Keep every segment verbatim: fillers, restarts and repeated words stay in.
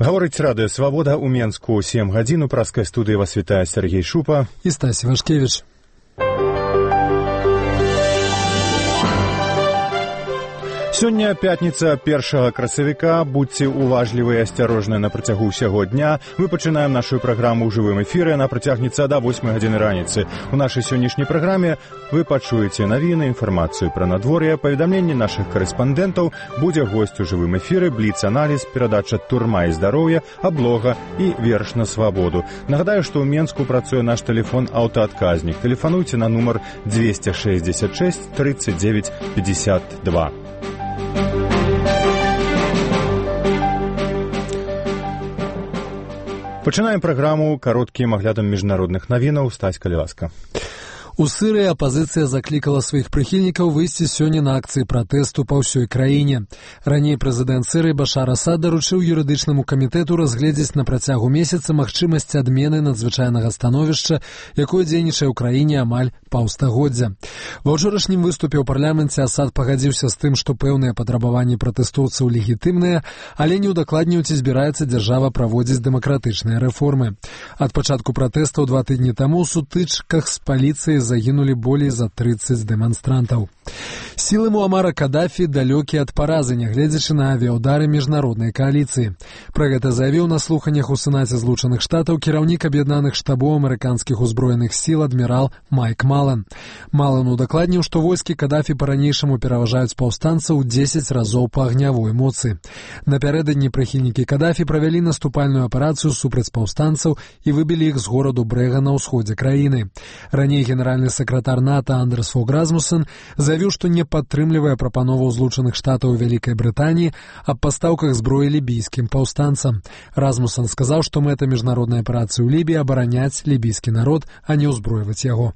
Гаворыць радыё «Свабода» ў Менску. сем гадзін у праскай студыі вас вітае Сергей Шупа і Стась Вашкевіч. Сёння пятніца першага красавіка. Будьце уважлівыя і асцярожныя на працягу ўсяго дня. Мы пачынаем нашу праграму ў жывым эфіры. Яна працягнецца да восьмай гадзіны раніцы. У нашай сённяшняй праграме вы пачуеце навіны, інфармацыю пра надвор'е, паведамленні нашых карэспандэнтаў, будзе госць у жывым эфіры, бліц-аналіз, перадача «Турма і здароўе», аблога і верш на свабоду. Нагадаю, што ў Менску працуе наш тэлефон аўтаадказнік. Тэлефануйце на нумар двести шестьдесят шесть тридцать девять пятьдесят два. Пачынаем праграму кароткім аглядам міжнародных навінаў. Стась, калі ласка. У Сырыі апазіцыя заклікала сваіх прыхільнікаў выйсці сёння на акцыі пратэсту па ўсёй краіне. Раней прэзідэнт Сырыі Башар Асад даручыў юрыдычнаму камітэту разгледзець на працягу месяца магчымасці адмены надзвычайнага становішча, якое дзейнічае ў краіне амаль паўстагоддзя. Ва ўчорашнім выступе ў парламенце Асад пагадзіўся з тым, што пэўныя патрабаванні пратэстоўцаў легітымныя, але не ўдакладніў, ці збіраецца дзяржава праводзіць дэмакратычныя рэформы. Ад пачатку пратэстаў два тыдні таму ў сутычках з паліцыяй загінулі болей за тридцать дэманстрантаў. Сілы Муамара Кадафі далёкія ад паразы, нягледзячы на авіяўдары міжнароднай кааліцыі. Пра гэта заявіў на слуханнях у Сенаце Злучаных Штатаў кіраўнік аб'яднаных штабоў амерыканскіх узброеных сіл адмірал Майк Малан. Малан удакладніў, што войскі Кадафі па-ранейшаму пераважаюць паўстанцаў у дзесяць разоў па агнявой моцы. Напярэдадні прыхільнікі Кадафі правялі наступальную аперацыю супраць паўстанцаў і выбілі іх з гораду Брэга на ўсходзе краіны. Раней генеральны сакратар НАТО Андерс Фог Расмуссен заявіў, што не падтрымлівае прапанову Злучаных Штатаў Вялікай Брытаніі аб пастаўках зброі лібійскім паўстанцам. Расмуссен сказаў, што мэта міжнароднай аперацыі ў Лібіі абараняць лібійскі народ, а не ўзброіваць яго.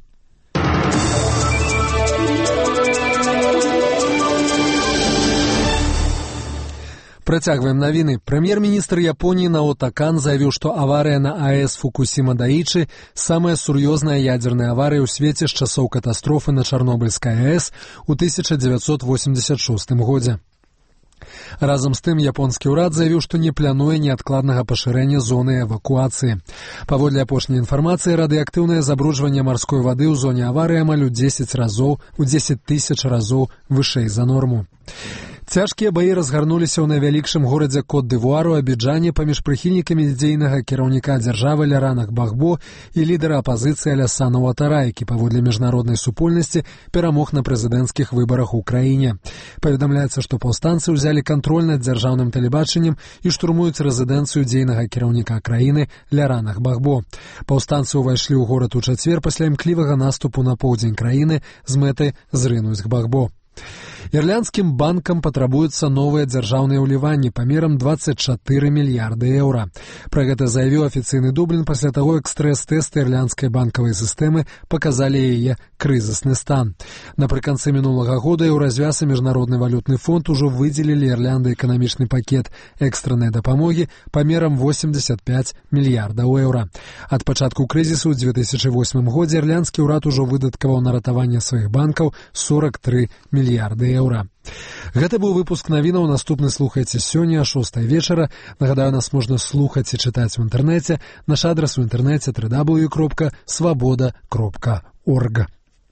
Працягваем навіны. Прэм'ер-міністр Японіі Наото Кан заявіў, што аварыя на АЭС Фукусіма-Даічы самая сур'ёзная ядзерная аварыя ў свеце з часоў катастрофы на Чарнобыльскай АЭС у тысяча дзевяцьсот восемьдесят шостым годзе. Разам з тым, японскі ўрад заявіў, што не плануе неадкладнага пашырэння зоны эвакуацыі. Паводле апошняй інфармацыі, радыеактыўнае забруджванне марской вады ў зоне аварыі амаль у дзесяць разоў, у дзесяць тысяч разоў вышэй за норму. Цяжкія баі разгарнуліся ў найвялікшым горадзе Кот-д'Івуару Абіджане паміж прыхільнікамі дзейнага кіраўніка дзяржавы Ляранах Багбо і лідара апазіцыі Алясана Уатара, які паводле міжнароднай супольнасці перамог на прэзідэнцкіх выбарах у краіне. Паведамляецца, што паўстанцы ўзялі кантроль над дзяржаўным тэлебачаннем і штурмуюць рэзідэнцыю дзейнага кіраўніка краіны Ляранах Багбо. Паўстанцы ўвайшлі ў горад у чацвер пасля імклівага наступу на поўдзень краіны з мэтай зрынуць Багбо. Ірландскім банкам патрабуюцца новыя дзяржаўныя ўліванні памерам двадцать чатыры мільярды еўра. Пра гэта заявіў афіцыйны Дублін пасля таго, як стрэс-тэсты ірландскай банкавай сістэмы паказалі яе крызісны стан. Напрыканцы мінулага года Еўразвяз і Міжнародны валютны фонд ужо выдзелілі Ірландыі эканамічны пакет экстраннай дапамогі памерам восемьдесят пять мільярдаў еўра. Ад пачатку крызісу ў две тысячы восьмым годзе ірландскі ўрад ужо выдаткаваў на ратаванне сваіх банкаў сорок три мільярды еўра. Гэта быў выпуск навінаў. Наступны слухайце сёння а шостай вечара. Нагадаю, нас можна слухаць і чытаць у інтэрнэце. Наш адрас у інтэрнэце дабл ю дабл ю дабл ю кропка свабода кропка орг.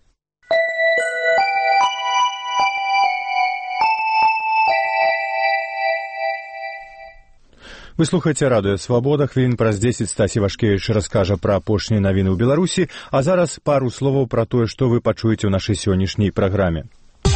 Вы слухаеце радыё «Свабода». Хвілін праз дзесяць Стасі Вашкевіч раскажа пра апошнія навіны ў Беларусі, а зараз пару словаў пра тое, што вы пачуеце ў нашай сённяшняй праграме.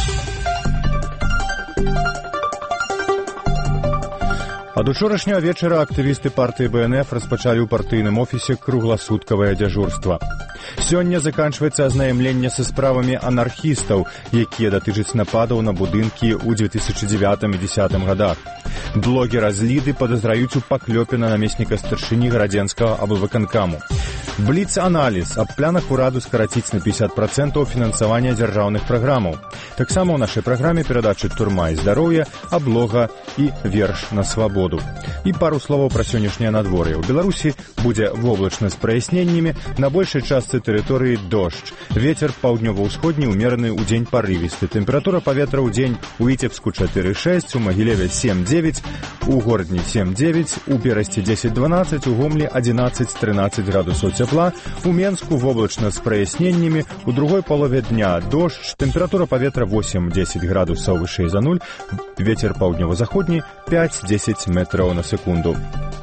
Ад учорашняга вечара актывісты партыі Бэ Эн Эф распачалі ў партыйным офісе кругласуткавае дзяжурства. Сёння заканчваецца азнаямленне са справамі анархістаў, якія датычаць нападаў на будынкі ў две тысячы дзевятым і дзесятым годах. Блогера з Ліды падазраюць у паклёпе на намесніка старшыні гарадзенскага аблвыканкаму. Бліц-аналіз аб планах ураду скараціць на пятьдесят процентов фінансавання дзяржаўных праграмаў. Таксама ў нашай праграме перадачы «Турма і здароўе», аблога і верш на свабоду. І пару словаў пра сённяшняе надвор'е. У Беларусі будзе воблачна з праясненнямі, на большай частцы тэрыторыі дождж. Вецер паўднёва-ўсходні ўмераны, удзень парывісты. Тэмпература паветра ў дзень у Віцебску чатыры шэсць, у Магілеве сем дзевяць, у Гордні сем дзевяць, у Берасці дзесяць дванаццаць, у Гомлі адзінаццаць трынаццаць градусаў цяпла, у Менску воблачна з праясненнямі, у другой палове дня дождж, тэмпература паветра восемь дзесяць градусаў вышэй за нуль, вецер паўднёва-заходні пять дзесяць метраў на секунду.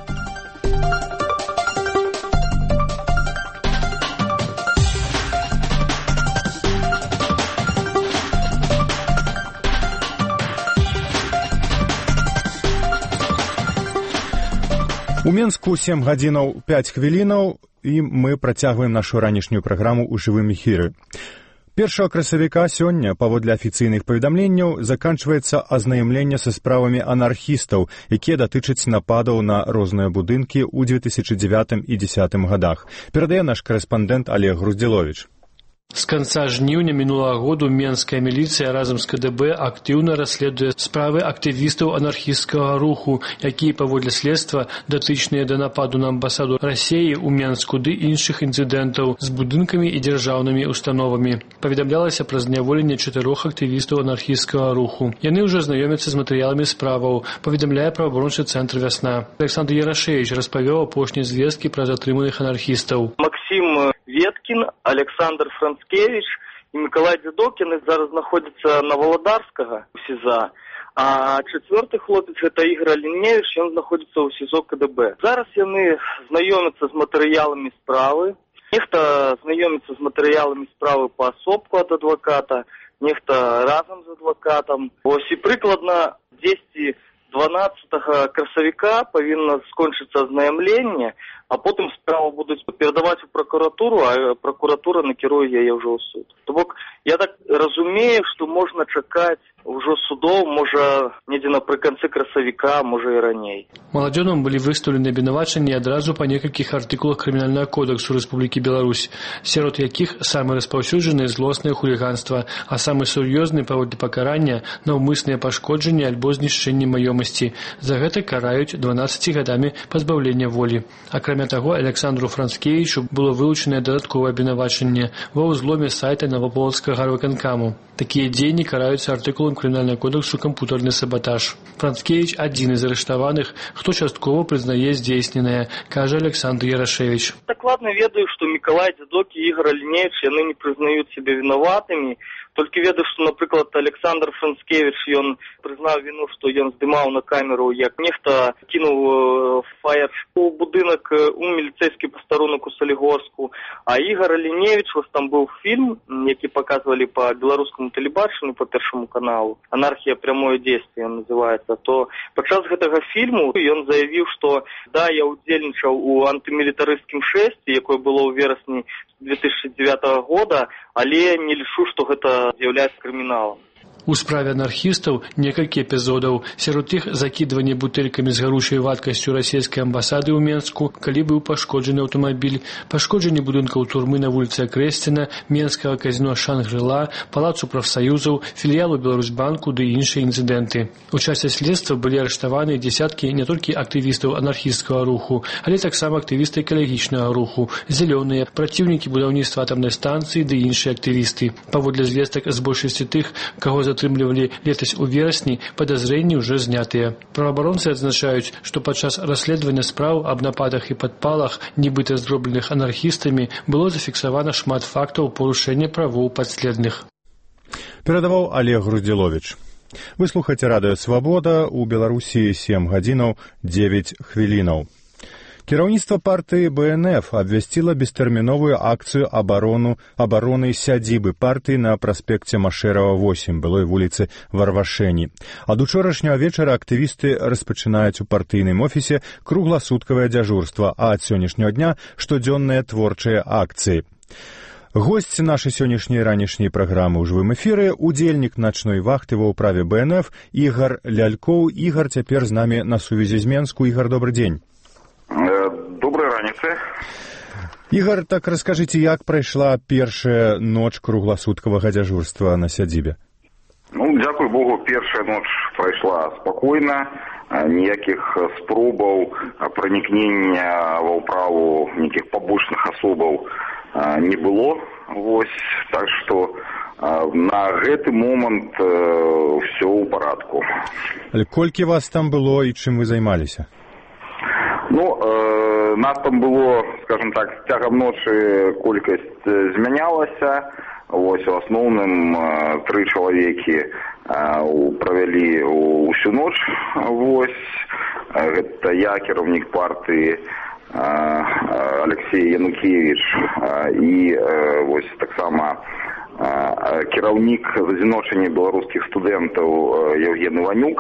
У Менску сем гадзінаў пяць хвілінаў, і мы працягваем нашу ранішнюю праграму ў жывым эфіры. Першага красавіка сёння, паводле афіцыйных паведамленняў, заканчваецца азнаямленне са справамі анархістаў, якія датычаць нападаў на розныя будынкі ў две тысячы дзевятым і дзесятым годах. Перадае наш карэспандэнт Олег Груздзіловіч. З канца жніўня мінулага году менская міліцыя разам з ка дэ бэ актыўна расследуе справы актывістаў анархісцкага руху, якія паводле следства датычныя да нападу на амбасаду Расіі ў Менску ды іншых інцыдэнтаў з будынкамі і дзяржаўнымі установамі. Паведамлялася пра зняволенне чатырох актывістаў анархісцкага руху. Яны ўжо знаёмяцца з матэрыяламі справаў, паведамляе праваабарончы цэнтр «Вясна». Александр Ярашевич распавёў апошнія звесткі пра затрыманых анархістаў. Максим Веткін, Александр Францкевич і Миколай Дзядокін зараз знаходзяцца на Володарскага у СІЗА, а чацвёрты хлопец, гэта Ігор Аліневіч, ён знаходзіцца ў СІЗО ка дэ бэ. Зараз яны знаёмяцца з матэрыяламі справы, нехта знаёміцца з матэрыяламі справы паасобку ад адваката, нехта разам з адвакатам. Ось і прыкладна дзесьці дванаццатага красавіка павінна скончыцца азнаямленне, а потым справу будуць перадаваць у пракуратуру, а пракуратура накіруе яе ўжо ў суд. То бок, я так разумею, што можна чакаць ўжо судоў, можа, недзе напрыканцы красавіка, можа і раней. Маладзёнам былі выстаўлены абвінавачанні адразу па некалькіх артыкулах Крымінальнага кодексу Рэспублікі Беларусь, сярод якіх самы распаўсюджаны злоснае хуліганства, а самы сур'ёзны паводле пакарання наўмысныя пашкоджанні альбо знішчэнне маёмасці. За гэта караюць дванаццацці гадамі пазбаўлення волі. Акрамя таго, Александру Францкевічу было вылучанае дадатковае абвінавачанне ва ўзломе сайта Новополоцкага гарвыканкаму. Такія дзеянні караюцца артыкулам Крымінальнага кодексу «Кампутарны сабатаж». Францкевич адзін з арыштаваных, хто часткова прызнае здзейсненае, кажа Александр Ярашевич. Дакладна ведаю, што Миколай Дзядокін і Ігор Аліневіч, яны не прызнаюць сябе вінаватымі. Толькі ведаю, што, напрыклад, Александр Францкевич, ён прызнаў віну, што ён здымаў на камеру, як нехта кінуў фаер у будынак у міліцэйскі пастарунак у Салігорску. А Ігор Аліневіч, вось там быў фільм, які паказвалі па беларускаму тэлебачанню, па Першаму каналу. «Анархія. Прямое дзействие» называецца. То падчас гэтага фільму ён заявіў, што да, я удзельнічаў у антымілітарысцкім шэсці, якое было ў верасні две тысячи девятого года, але не лічу, што гэта з'яўляецца крыміналам. У справе анархістаў некалькі эпізодаў. Сярод іх закідванне бутэлькамі з гаручай вадкасцю расійскай амбасады ў Менску, калі быў пашкоджаны аўтамабіль, пашкоджанне будынкаў турмы на вуліцы Акрэсціна, менскага казіно «Шангрыла», палацу прафсаюзаў, філіялу Беларусьбанку ды іншыя інцыдэнты. У часе следства былі арыштаваны дзесяткі не толькі актывістаў анархісцкага руху, але таксама актывісты экалагічнага руху, зялёныя, праціўнікі будаўніцтва атамнай станцыі ды іншыя актывісты. Паводле звестак з большасці тых, каго за атрымлівалі летась у верасні, падазрэнні ўжо знятыя. Праваабаронцы адзначаюць, што падчас расследавання спраў аб нападах і падпалах, нібыта зробленых анархістамі, было зафіксавана шмат фактаў парушэння правоў падследных. Перадаваў Олег Груздзіловіч. Вы слухаеце радыё «Свабода», у Беларусі сем гадзінаў дзевяць хвілінаў. Кіраўніцтва партыі бэ эн эф абвясціла бестэрміновую акцыю абарону абароны сядзібы партыі на праспекце Машэрава восем, былой вуліцы Варвашэні. Ад учорашняга вечара актывісты распачынаюць у партыйным офісе кругласуткавае дзяжурства, а ад сённяшняга дня штодзённыя творчыя акцыі. Госць нашай сённяшняй ранішняй праграмы ў жывым эфіры, удзельнік начной вахты ва ўправе бэ эн эф Ігар Лялькоў. Ігар цяпер з намі на сувязі з Менску. Ігар, добры дзень. Добрай раніцы. Ігор, так раскажыце, як прайшла першая ноч кругласуткавага дзяжурства на сядзібе? Ну, дзякуй Богу, першая ноч прайшла спакойна, ніякіх спробаў пранікнення ва ўправу нейкіх пабочных асобаў не было. Вось, так што на гэты момант ўсё ў парадку. Але колькі вас там было і чым вы займаліся? Ну, э, нас там было, скажем так, з цягам ночы колькасць змянялася. Вось, у асноўным тры чалавекі правялі ўсю ноч. Вось, гэта я, кіраўнік партыі Алексей Янукевич і вось таксама кіраўнік адзіночання беларускіх студэнтаў Евген Іванюк.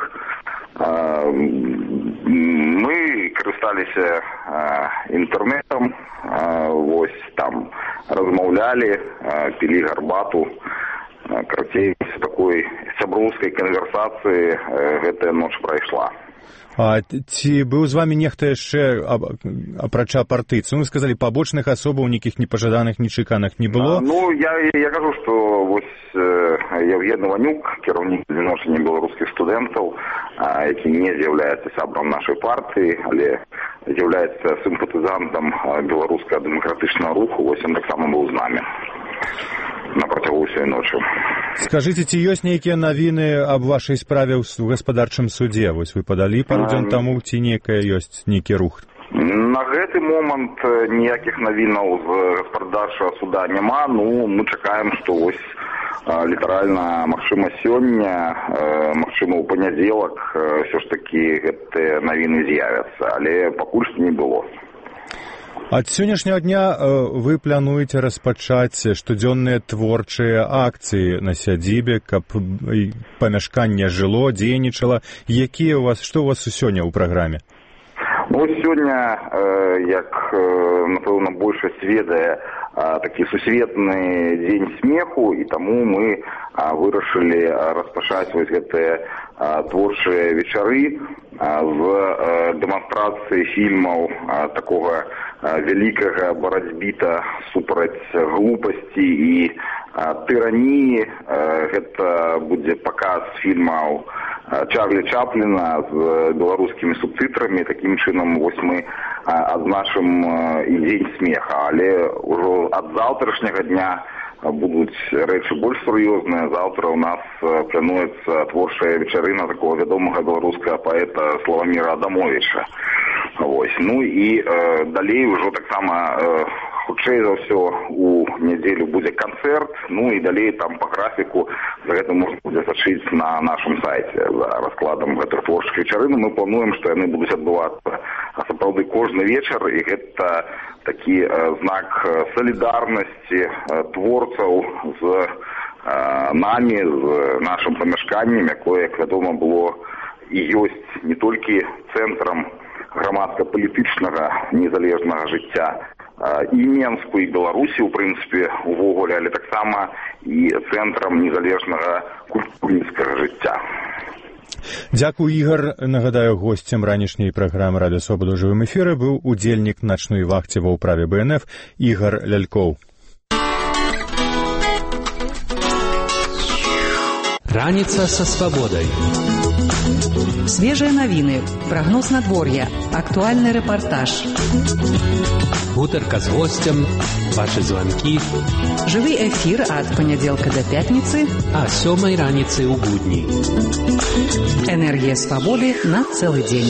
Мы карысталіся інтэрнэтам, вось там размаўлялі, пілі гарбату. Карацей, з такой сяброўскай канверсацыі гэтая ноч прайшла. А ці быў з вамі нехта яшчэ, апрача партыйцаў? Вы сказалі, пабочных асобаў, нейкіх непажаданых, нечаканых не было? А, ну, я, я кажу, што вось Евген Іванюк, кіраўнік адзіночання беларускіх студэнтаў, які не з'яўляецца сябрам нашай партыі, але з'яўляецца сімпатызантам беларускага дэмакратычнага руху, вось ён таксама быў з намі на працягу ўсёй ночы. Скажыце, ці ёсць нейкія навіны аб вашай справе ў гаспадарчым судзе? Вось вы падалі пару дзён таму, ці нейкая ёсць нейкі рух? На гэты момант ніякіх навінаў з гаспадарчага суда няма. Ну, мы чакаем, што вось літаральна, магчыма, сёння, магчыма, ў панядзелак ўсё ж такі гэтыя навіны з'явяцца, але пакуль што не было. Ад сённяшняга дня вы плануеце распачаць штодзённыя творчыя акцыі на сядзібе, каб памяшканне жыло, дзейнічала. Якія у вас, што у вас сёння ў праграме? Ну, сёння, як, напэўна, большасць ведае, такі сусветны дзень смеху, і таму мы вырашылі распачаць вось гэтыя творчыя вечары з дэманстрацыі фільмаў такога вялікага барацьбіта супраць глупасці і тыраніі. Гэта будзе паказ фільмаў Чарлі Чапліна з беларускімі субтытрамі. Такім чынам вось мы адзначым і дзень смеха, але ўжо ад заўтрашняга дня будуць рэчы больш сур'ёзныя. Заўтра ў нас плануецца творчая вечарына такого вядомага беларускага паэта Славаміра Адамовіча. Вось. Ну і э, далей ўжо таксама э, хутчэй за ўсё у нядзелю будзе канцэрт, ну і далей там па графіку за гэта можна будзе сачыць на нашым сайце за раскладам гэтых творчых вечарын. Мы плануем, што яны будуць адбывацца сапраўды кожны вечар, і гэта такі э, знак салідарнасці э, творцаў з э, намі, з нашым памяшканнем, якое, як вядома, было і ёсць не толькі цэнтрам грамадска-палітычнага незалежнага жыцця і Менску, і Беларусі, у прынцыпе, увогуле, але таксама і цэнтрам незалежнага культурніцкага жыцця. Дзякуй, Ігор. Нагадаю, госцем ранішняй праграмы «Радыё Свабода» ў жывым эфіры быў удзельнік начной вахты ва ўправе Бэ Эн Эф Ігор Лялькоў. Раніца са свабодай. Свежие новины, прогноз надворья, актуальный репортаж. Гутарка з гостем, ваши звонки. Живый эфир от понеделька до пятницы. А сёмай раніцы ў будні. Энергия свободы на целый день.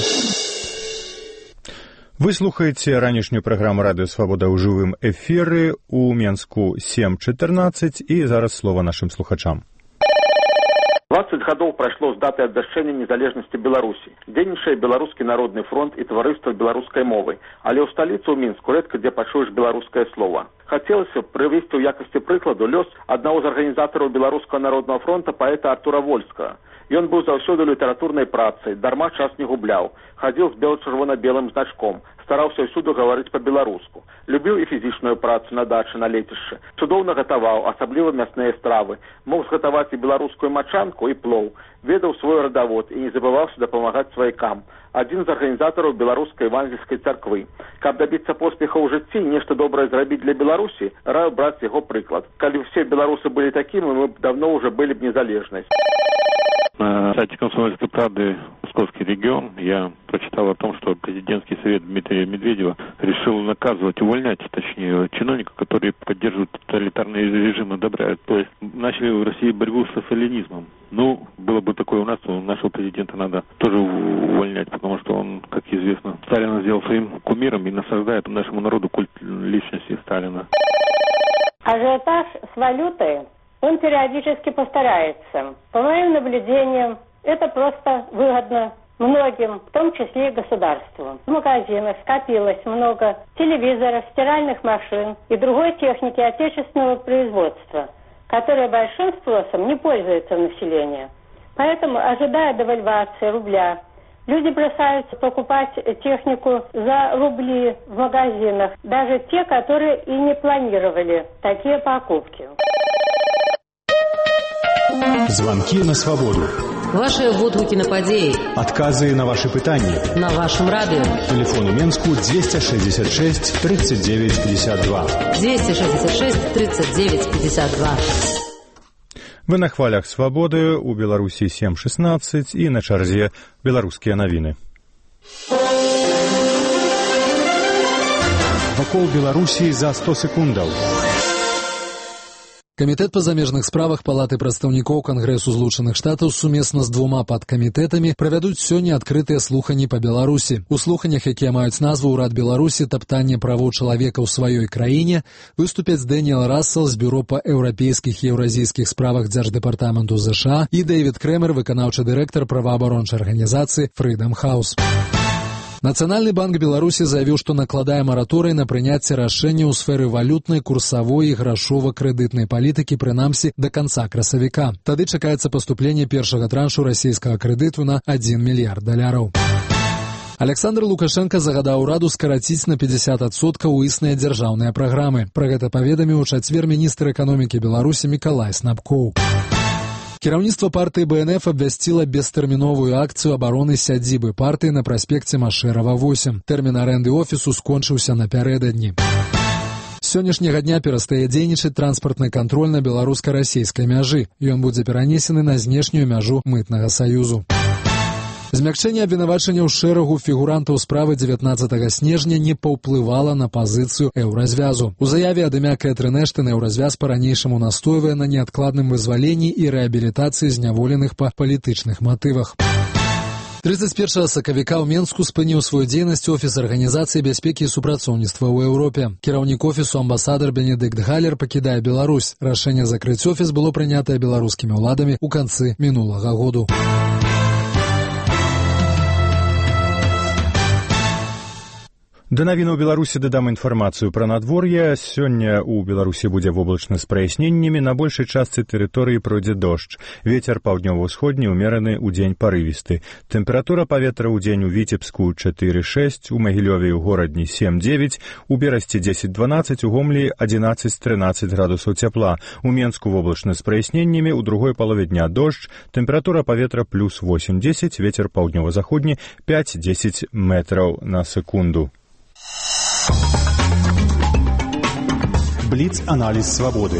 Вы слухаеце ранішнюю праграму «Радыё Свабода» ў жывым эфіры у Менску сем чатырнаццаць, і зараз слова нашым слухачам. дваццаць гадоў прайшло з даты абвяшчэння незалежнасці Беларусі. Дзейнічае Беларускі народны фронт і таварыства беларускай мовы, але ў сталіцы ў Мінску рэдка дзе пачуеш беларускае слова. Хацелася б прывесці ў якасці прыкладу лёс аднаго з арганізатараў Беларускага народнага фронта паэта Артура Вольскага. Ён быў заўсёды літаратурнай працай, дарма час не губляў, хадзіў з бел-чырвона-белым значком, стараўся ўсюды гаварыць па-беларуску. Любіў і фізічную працу на дачы, на лецішчы. Цудоўна гатаваў, асабліва мясныя стравы. Мог згатаваць і беларускую мачанку, і плоў. Ведаў свой радавод і не забываўся дапамагаць сваякам. Адзін з арганізатараў беларускай евангельскай царквы. Каб дабіцца поспеха ў жыцці і нешта добрае зрабіць для Беларусі, раю браць яго прыклад. Калі ўсе беларусы былі такімі, мы б давно уже были б незалежнай. На сайте «Комсомольской правды» Московский регион я прочитал о том, что президентский совет Дмитрия Медведева решил наказывать, увольнять, точнее, чиновников, которые поддерживают тоталитарные режимы, одобряют. То есть начали в России борьбу с социализмом. Ну, было бы такое у нас, то нашего президента надо тоже увольнять, потому что он, как известно, Сталина сделал своим кумиром и насаждает нашему народу культ личности Сталина. Ажиотаж с валютой, он периодически повторяется. По моим наблюдениям, это просто выгодно многим, в том числе и государству. В магазинах скопилось много телевизоров, стиральных машин и другой техники отечественного производства, которая большим спросом не пользуется в населении. Поэтому, ожидая девальвации рубля, люди бросаются покупать технику за рубли в магазинах, даже те, которые и не планировали такие покупки. Звонки на свободу. Ваши водгуки на падеи. Отказы на ваши пытания. На вашем радио. Телефон у Менску двести шестьдесят шесть тридцать девять пятьдесят два. двести шестьдесят шесть тридцать девять пятьдесят два. Вы на хвалях свободы, у Беларуси семь шестнадцать и на чарзе беларускія навіны. Вакол Беларусі за сто секундаў. Камітэт па замежных справах Палаты прадстаўнікоў Кангрэсу Злучаных Штатаў сумесна з двума падкамітэтамі правядуць сёння адкрытыя слуханні па Беларусі. У слуханнях, якія маюць назву «Урад Беларусі. Таптанне правоў чалавека ў сваёй краіне», выступяць Дэніэл Рассел з Бюро па еўрапейскіх і еўразійскіх справах Дзярждэпартаменту ЗША і Дэвід Крэмер, выканаўчы дырэктар праваабарончай арганізацыі Freedom House. Нацыянальны банк Беларусі заявіў, што накладае мараторый на прыняцце рашэння ў сферы валютнай, курсавой і грашова-крэдытнай палітыкі, прынамсі, да канца красавіка. Тады чакаецца паступленне першага траншу расійскага крэдыту на адзін мільярд даляраў. Александр Лукашенко загадаў ураду скараціць на пятьдесят адсоткаў існыя дзяржаўныя праграмы. Пра гэта паведаміў у чацвер міністр эканомікі Беларусі Мікалай Снапкоў. Кіраўніцтва партыі Бэ Эн Эф абвясціла бестэрміновую акцыю абароны сядзібы партыі на праспекце Машэрава восем. Тэрмін арэнды офісу скончыўся напярэдадні. З сённяшняга дня перастае дзейнічаць транспартны кантроль на беларуска-расійскай мяжы. Ён будзе перанесены на знешнюю мяжу мытнага саюзу. Змякчэнне абвінавачанняў шэрагу фігурантаў справы дзевятнаццатага снежня не паўплывала на пазіцыю еўразвязу. У заяве ад імя Кэтрын Эштон еўразвяз па-ранейшаму настойвае на неадкладным вызваленні і рэабілітацыі зняволеных па палітычных матывах. тридцать першага сакавіка ў Менску спыніў сваю дзейнасць офіс арганізацыі бяспекі і супрацоўніцтва ў Еўропе. Кіраўнік офісу амбасадар Бенедыкт Галер пакідае Беларусь. Рашэнне закрыць офіс было прынятае беларускімі ўладамі ў канцы мінулага году. Да навіну ў Беларусі дадам інфармацыю пра надвор'е. Сёння ў Беларусі будзе воблачна з праясненнямі, на большай частцы тэрыторыі пройдзе дождж. Вецер паўднёва-ўсходні ўмераны, удзень парывісты. Тэмпература паветра ўдзень у Віцебску чатыры шэсць, у Магілёве і ў горадні сем дзевяць, у Берасці дзесяць дванаццаць, у Гомлі адзінаццаць трынаццаць градусаў цяпла. У Менску воблачна з праясненнямі, у другой палове дня дождж, тэмпература паветра плюс восемь дзесяць, вецер паўднёва-заходні пяць дзесяць метраў на секунду. Бліц-аналіз свабоды.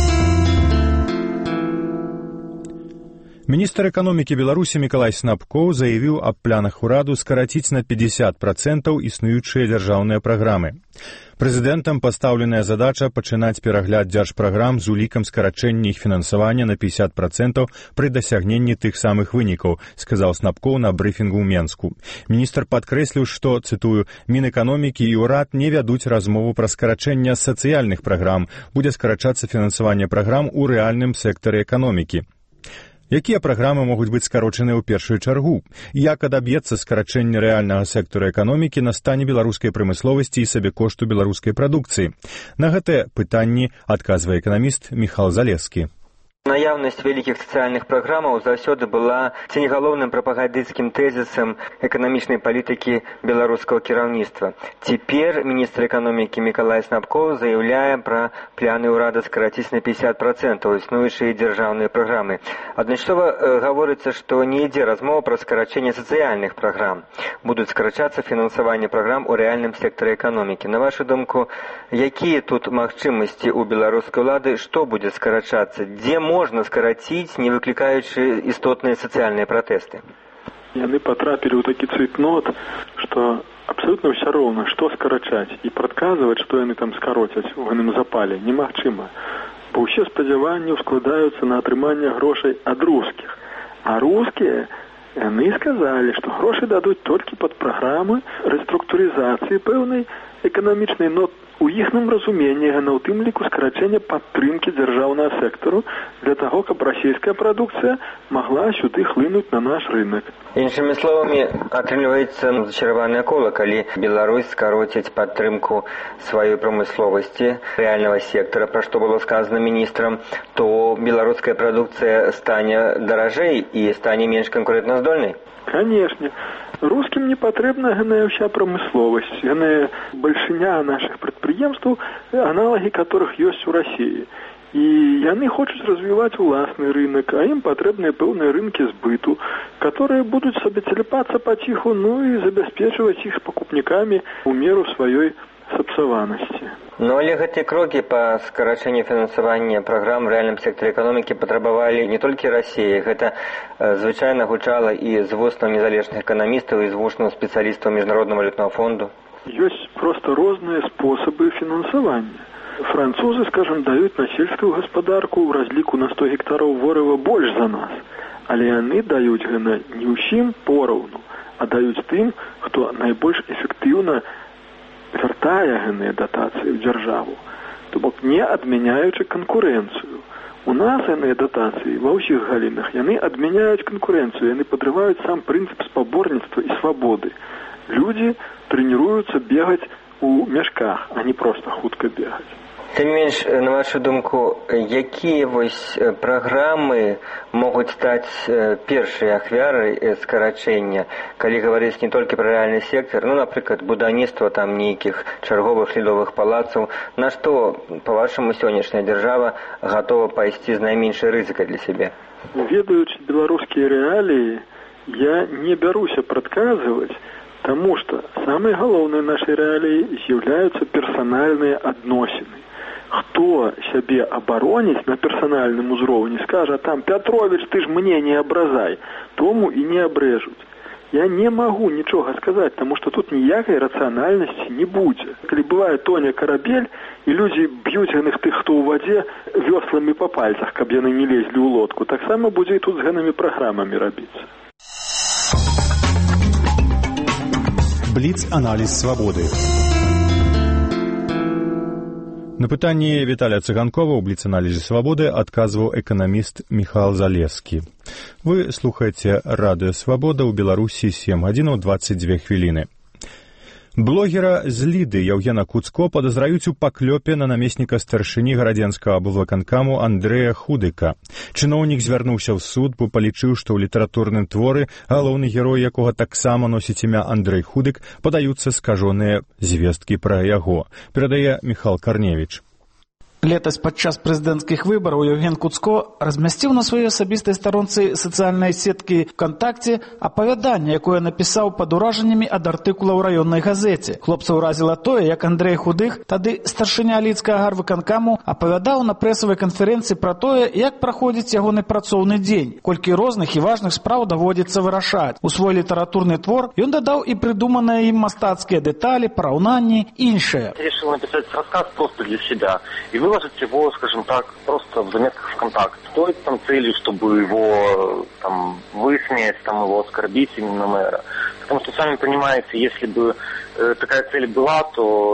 Міністр эканомікі Беларусі Мікалай Снапкоў заявіў аб планах ураду скараціць на пятьдесят процентов існуючыя дзяржаўныя праграмы. Прэзідэнтам пастаўленая задача пачынаць перагляд дзяржпраграм з улікам скарачэння іх фінансавання на пятьдесят процентов пры дасягненні тых самых вынікаў, сказаў Снапкоў на брыфінгу ў Менску. Міністр падкрэсліў, што, цытую, Мінэканомікі і ўрад не вядуць размову пра скарачэнне сацыяльных праграм, будзе скарачацца фінансаванне праграм у рэальным сектары эканомікі. Якія праграмы могуць быць скарочаныя ў першую чаргу? Як адаб'ецца скарачэнне рэальнага сектара эканомікі на стане беларускай прамысловасці і сабекошту беларускай прадукцыі? На гэтыя пытанні адказвае эканаміст Міхал Залескі. На наяўнасць вялікіх сацыяльных праграмаў заўсёды была ці не галоўным прапагандысцкім тэзісам эканамічнай палітыкі беларускага кіраўніцтва. Цяпер міністр эканомікі Мікалай Снапкоў заяўляе пра планы ўрада скараціць на пятьдесят процентов існуючыя дзяржаўныя праграмы. Адначасова гаворыцца, што не ідзе размова пра скарачэнне сацыяльных праграм. Будуць скарачацца фінансаванне праграм у рэальным сектары эканомікі. На вашу думку, якія тут магчымасці ў беларускай улады, што будзе скарачацца? Дзе можна скараціць, не выклікаючы істотныя сацыяльныя пратэсты? Яны патрапілі ў такі цвітнот, што абсолютно ўсё роўна, што скарачаць, і прадказваць, што яны там скароцяць у гэтым запале, немагчыма. Бо ўсе спадзяванні складаюцца на атрыманне грошай ад рускіх. А рускія, яны сказалі, што грошы дадуць толькі пад праграмы рэструктурызацыі пэўнай эканамічнай, но у іхным разуменні яна ў тым ліку скарачэння падтрымкі дзяржаўнага сектару для таго, каб расійская прадукцыя магла сюды хлынуць на наш рынок. Іншымі словамі, атрымліваецца зачараванае кола, калі Беларусь скароціць падтрымку сваёй прамысловасці рэальнага сектара, пра што было сказана міністрам, то беларуская прадукцыя стане даражэй і стане менш канкурэнтаздольнай? Канешне. Рускім не патрэбна гэная ўся прамысловасць, гэная бальшыня нашых прадпрыемстваў, аналагі которых ёсць у Расіі. І яны хочуць развіваць уласны рынок, а ім патрэбныя пэўныя рынкі збыту, которые будуць сабе целепацца паціху, ну і забяспечваць іх пакупнікамі ў меру сваёй сапсаванасці. Ну, але гэтыя крокі па скарачэнню фінансавання праграм у рэальным сектары эканомікі патрабавалі не толькі Расіі. Гэта э, звычайна гучала і з вуснаў незалежных эканамістаў, і з вуснаў спецыялістаў Міжнароднага валютнага фонду. Ёсць проста розныя спосабы фінансавання. Французы, скажем, даюць на сельскую гаспадарку ў разліку на сто гектараў ворыва больш за нас. Але яны даюць гэта не ўсім пораўну, а даюць тым, хто найбольш эфектыўна вяртае гэтыя датацыі ў дзяржаву, то бок не адмяняючы канкурэнцыю. У нас гэтыя датацыі ва ўсіх галінах, яны адмяняюць канкурэнцыю, яны падрываюць сам прынцып спаборніцтва і свабоды. Людзі трэніруюцца бегаць у мяшках, а не проста хутка бегаць. Тым менш, на вашу думку, якія вось праграмы могуць стаць першай ахвярай скарачэння, калі гаварыць не толькі пра рэальны сектар, ну, напрыклад, будаўніцтва там нейкіх чарговых ледовых палацаў, на што, па-вашаму, сённяшняя дзяржава гатова пайсці з найменшай рызыкай для сябе? Ведаючы беларускія рэаліі, я не бяруся прадказваць, таму што самай галоўнай нашай рэаліі з'яўляюцца персанальныя адносіны. Хто сябе абароніць на персанальным узроўні, скажа там: Пятрович, ты ж мне не абразай, тому і не абрэжуць. Я не магу нічога сказаць, таму што тут ніякай рацыянальнасці не будзе. Калі бывае тоне карабель, і людзі б'юць яных тых, хто ў вадзе, вёсламі па пальцах, каб яны не лезлі ў лодку, таксама будзе і тут з гэтымі праграмамі рабіцца. Бліц-аналіз свабоды. На пытанне Віталія Цыганкова ў бліц-аналізе свабоды адказваў эканаміст Міхал Залескі. Вы слухаеце радыё «Свабода» ў Беларусі сем гадзінаў дваццаць дзве хвіліны. Блогера з Ліды Яўгена Куцко падазраюць у паклёпе на намесніка старшыні гарадзенскага аблвыканкаму Андрэя Худыка. Чыноўнік звярнуўся ў суд, бо палічыў, што ў літаратурным творы, галоўны герой якога таксама носіць імя Андрэй Худык, падаюцца скажоныя звесткі пра яго. Перадае Міхал Карневіч. Летась падчас прэзідэнцкіх выбараў Яўген Куцко размясціў на сваёй асабістай старонцы сацыяльнай сеткі ВКонтакце апавяданне, якое напісаў пад уражаннямі ад артыкула ў раённай газеце. Хлопца ўразіла тое, як Андрэй Худых, тады старшыня Лідскага гарвыканкаму, апавядаў на прэсавай канферэнцыі пра тое, як праходзіць ягоны працоўны дзень, колькі розных і важных спраў даводзіцца вырашаць. У свой літаратурны твор ён дадаў і прыдуманыя ім мастацкія дэталі, параўнанні і іншае. Решил написать рассказ просто для себя и выложить его, скажем так, просто в заметках ВКонтакте. Стоит там целью, чтобы его там высмеять, там его оскорбить именно мэра. Потому что, сами понимаете, если бы э, такая цель была, то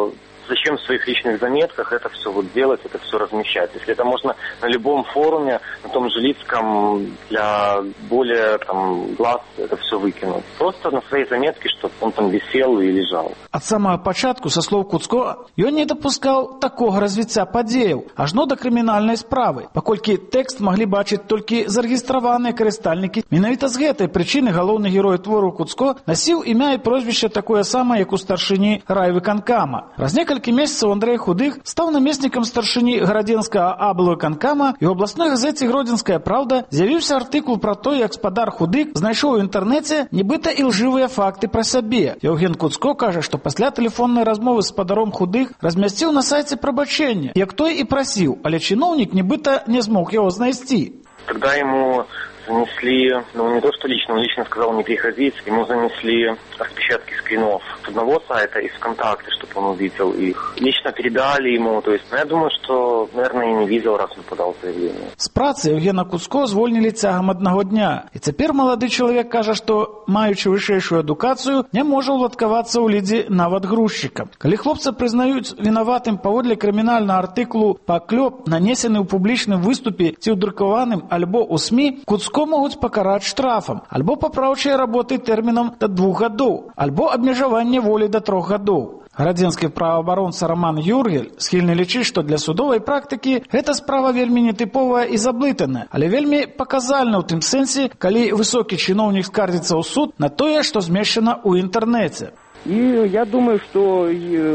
зачем в своих личных заметках это все вот делать, это все размещать? Если это можно на любом форуме, на том же Лицком, для более там глаз это все выкинуть. Просто на своей заметке, чтобы он там висел и лежал. Ад самага пачатку, са слоў Куцко, ён не дапускаў такога развіцця падзеяў, ажно да крымінальнай справы, паколькі тэкст маглі бачыць толькі зарэгістраваныя карыстальнікі. Менавіта з гэтай прычыны галоўны герой твору Куцко насіў імя і прозвішча такое самае, як у старшыні райвыканкама. Праз некалькі месяцаў Андрэй Худых стаў намеснікам старшыні гарадзенскага аблвыканкама, і ў абласной газеце «Гродзенская правда» з'явіўся артыкул пра то, як спадар Худых знайшоў у інтэрнэце нібыта ілжывыя факты пра сябе. Еўген Куцко кажа, што пасля тэлефоннай размовы з спадаром Худых размясціў на сайце прабачэнне, як той і прасіў, але чыноўнік нібыта не змог яго знайсці. Когда ему занесли, ну не то что лично, он лично сказал не приходить, ему занесли распечатки скринов с одного сайта и с ВКонтакте, чтобы он увидел их. Лично передали ему, то есть, ну, я думаю, что, наверное, и не видел, раз он подал заявление. З працы Еўгена Куцко звольнілі цягам аднаго дня. І цяпер малады чалавек кажа, што, маючы вышэйшую адукацыю, не можа ўладкавацца ў лідзе нават грузчыкам. Калі хлопца прызнаюць вінаватым паводле крымінальнага артыкулу «Паклёп», нанесены ў публічным выступе ці ў друкаваным альбо ў СМІ, Куцко могуць пакараць штрафам, альбо папраўчай работы тэрмінам да двух гадоў, альбо абмежаванне волі да трох гадоў. Гарадзенскі праваабаронца Раман Юргель схільны лічыць, што для судовай практыкі гэта справа вельмі нетыповая і заблытаная, але вельмі паказальна ў тым сэнсе, калі высокі чыноўнік скардзіцца ў суд на тое, што змешчана ў інтэрнэце. И я думаю, что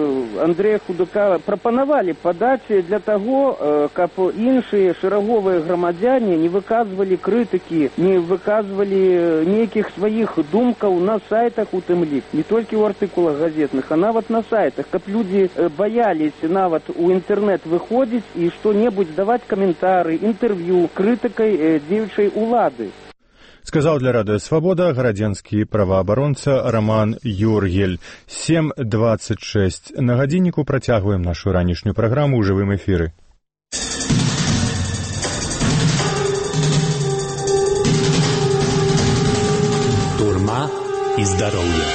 Андрея Худука пропонували подать для того, как іншие шераговые громадяне не выказывали критики, не выказывали неких своих думков на сайтах у Темлик. Не только у артикулах газетных, а нават на сайтах, как люди боялись нават у интернет выходить и что-нибудь давать комментарии, интервью критикой девичьей улады. Сказаў для радыё «Свабода» гарадзенскі праваабаронца Раман Юргель. сем двадцать шесть. На гадзінніку працягваем нашу ранішнюю праграму ў жывым эфіры. Турма і здароўе.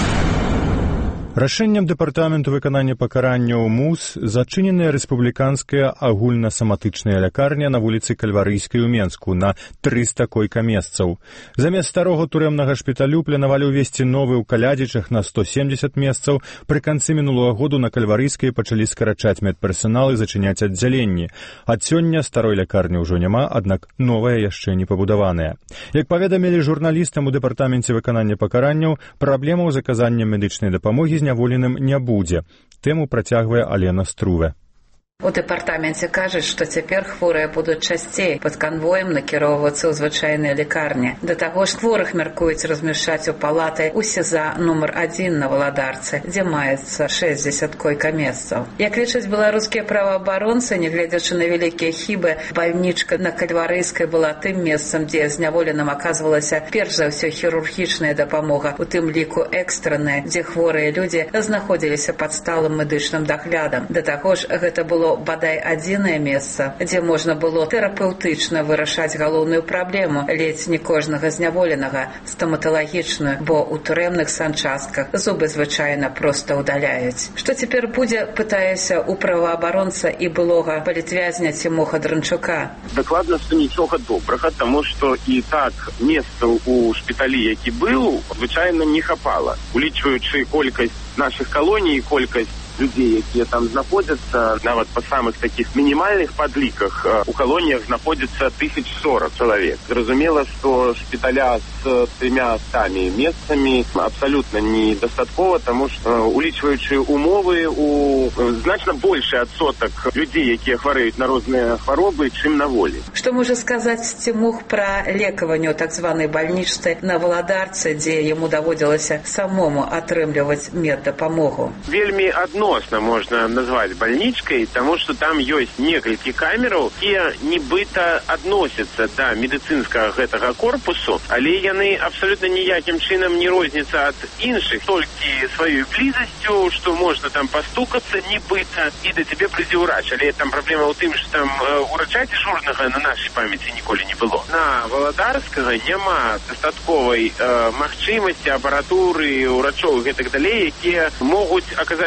Рашэннем дэпартаменту выканання пакаранняў МУС зачыненая рэспубліканская агульнасаматычная лякарня на вуліцы Кальварыйскай у Менску на трыста койка-месцаў. Замест старога турэмнага шпіталю планавалі ўвесці новы ў Калядзічах на сто семьдесят месцаў. Пры канцы мінулага году на Кальварыйскай пачалі скарачаць медперсанал і зачыняць аддзяленні. Ад сёння старой лякарні ўжо няма, аднак новая яшчэ не пабудаваная. Як паведамілі журналістам у дэпартаменце выканання пакаранняў, праблемаў з аказаннем медычнай дапамогі зняволеным не будзе. Тэму працягвае Алена Струве. У дэпартаменце кажуць, што цяпер хворыя будуць часцей пад канвоем накіроўвацца ў звычайныя лікарні. Да таго ж хворых мяркуюць размяшчаць у палаты ў СІЗА нумар адзін на Валадарцы, дзе маецца шэсцьдзесят койка-месцаў. Як лічаць беларускія праваабаронцы, нягледзячы на вялікія хібы, бальнічка на Кальварыйскай была тым месцам, дзе зняволеным аказвалася перш за ўсё хірургічная дапамога, у тым ліку экстранная, дзе хворыя людзі знаходзіліся пад сталым медычным даглядам. Да таго ж гэта было бадай адзінае месца, дзе можна было тэрапеўтычна вырашаць галоўную праблему ледзь не кожнага зняволенага, стаматалагічную, бо ў турэмных санчастках зубы звычайна проста ўдаляюць. Што цяпер будзе, пытаюся у праваабаронца і былога палітвязня Цімоха Дранчука. Дакладна, што нічога добрага, таму што і так месцаў у шпіталі, які быў, звычайна не хапала. Улічваючы колькасць нашых калоній, колькасць людей, якія там знаходзяцца, нават па самых такіх мінімальных падліках у калоніях знаходзіцца тысяч сорок чалавек. Зразумела, што шпіталя з трымя стамі месцамі абсалютна недастаткова, таму што улічваючы умовы у значна большы адсотак людзей, якія хварэюць на розныя хваробы, чым на волі. Што можа сказаць Цімух пра лекаванне ў так званай бальнічцы на Валадарцы, дзе яму даводзілася самому атрымліваць меддапамогу? Вельмі адно Адносна можна назваць бальнічкай, таму што там ёсць некалькі камераў, якія нібыта адносяцца да медыцынскага гэтага корпусу, але яны абсалютна ніякім чынам не розняцца ад іншых, толькі сваёй блізасцю, што можна там пастукацца нібыта, і да цябе прыйдзе ўрач. Але там праблема ў тым, што там урача дзяжурнага на нашай памяці ніколі не было. На Валадарскага няма дастатковай э, магчымасці, апаратуры, урачоў і гэтак далей, якія могуць аказаць дапамогу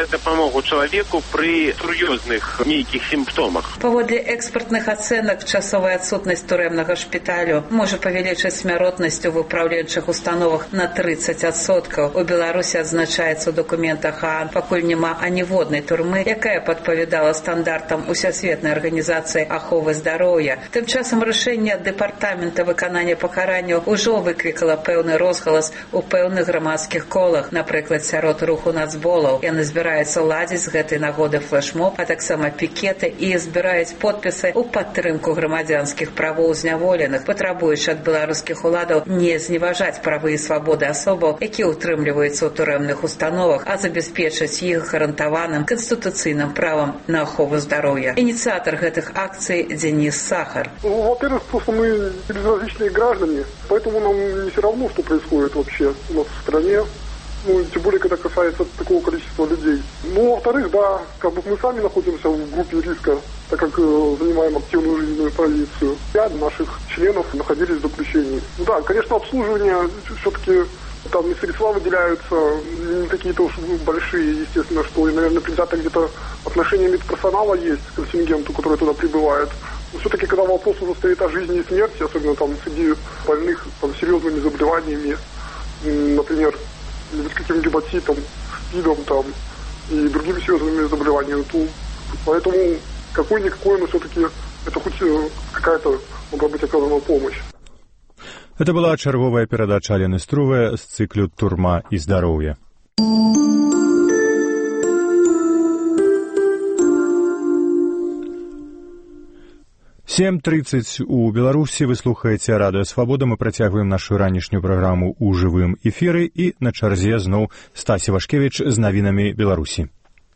дапамогу чалавеку пры сур'ёзных нейкіх сімптомах. Паводле экспертных ацэнак, часовая адсутнасць турэмнага шпіталю можа павялічыць смяротнасць у выпраўленчых установах на тридцать адсоткаў. У Беларусі адзначаецца ў дакументах ААН, пакуль няма аніводнай турмы, якая падпавядала стандартам Усесветнай арганізацыі аховы здароўя. Тым часам рашэнне дэпартамента выканання пакаранняў ужо выклікала пэўны розгалас у пэўных грамадскіх колах, напрыклад, сярод руху нацболаў. Яны збіраюцца ладзіць з гэтай нагоды флэшмоб, а таксама пікеты і збіраюць подпісы ў падтрымку грамадзянскіх правоў зняволеных, патрабуючы ад беларускіх уладаў не зневажаць правы і свабоды асобаў, якія ўтрымліваюцца ў турэмных установах, а забяспечыць іх гарантаваным канстытуцыйным правам на ахову здароўя. Инициатор этих акций Денис Сахар. Ну, во-первых, просто мы безразличные граждане, поэтому нам не все равно, что происходит вообще у нас в стране. Ну, тем более, когда касается такого количества людей. Ну, во-вторых, да, как бы мы сами находимся в группе риска, так как э, занимаем активную жизненную позицию. Ряд наших членов находились в заключении. Ну да, конечно, обслуживание все-таки там и средства выделяются, не такие-то уж большие, естественно, что, и, наверное, предвзято где-то отношение медперсонала есть к контингенту, который туда прибывает. Но все-таки, когда вопрос уже стоит о жизни и смерти, особенно там среди больных там, серьезными заболеваниями, например, с каким-либо гепатитом, СПИДом там, и другими серьезными заболеваниями, то поэтому какой-никакой, но все-таки это хоть какая-то могла быть оказана помощь. Это была чарговая перадача Алены Струве з цыклю «Турма і здароўе». сем тридцать у Беларусі, вы слухаеце Радыё Свабода, мы працягваем нашу ранішнюю праграму ў жывым эфіры і на чарзе зноў Стась Івашкевіч з навінамі Беларусі.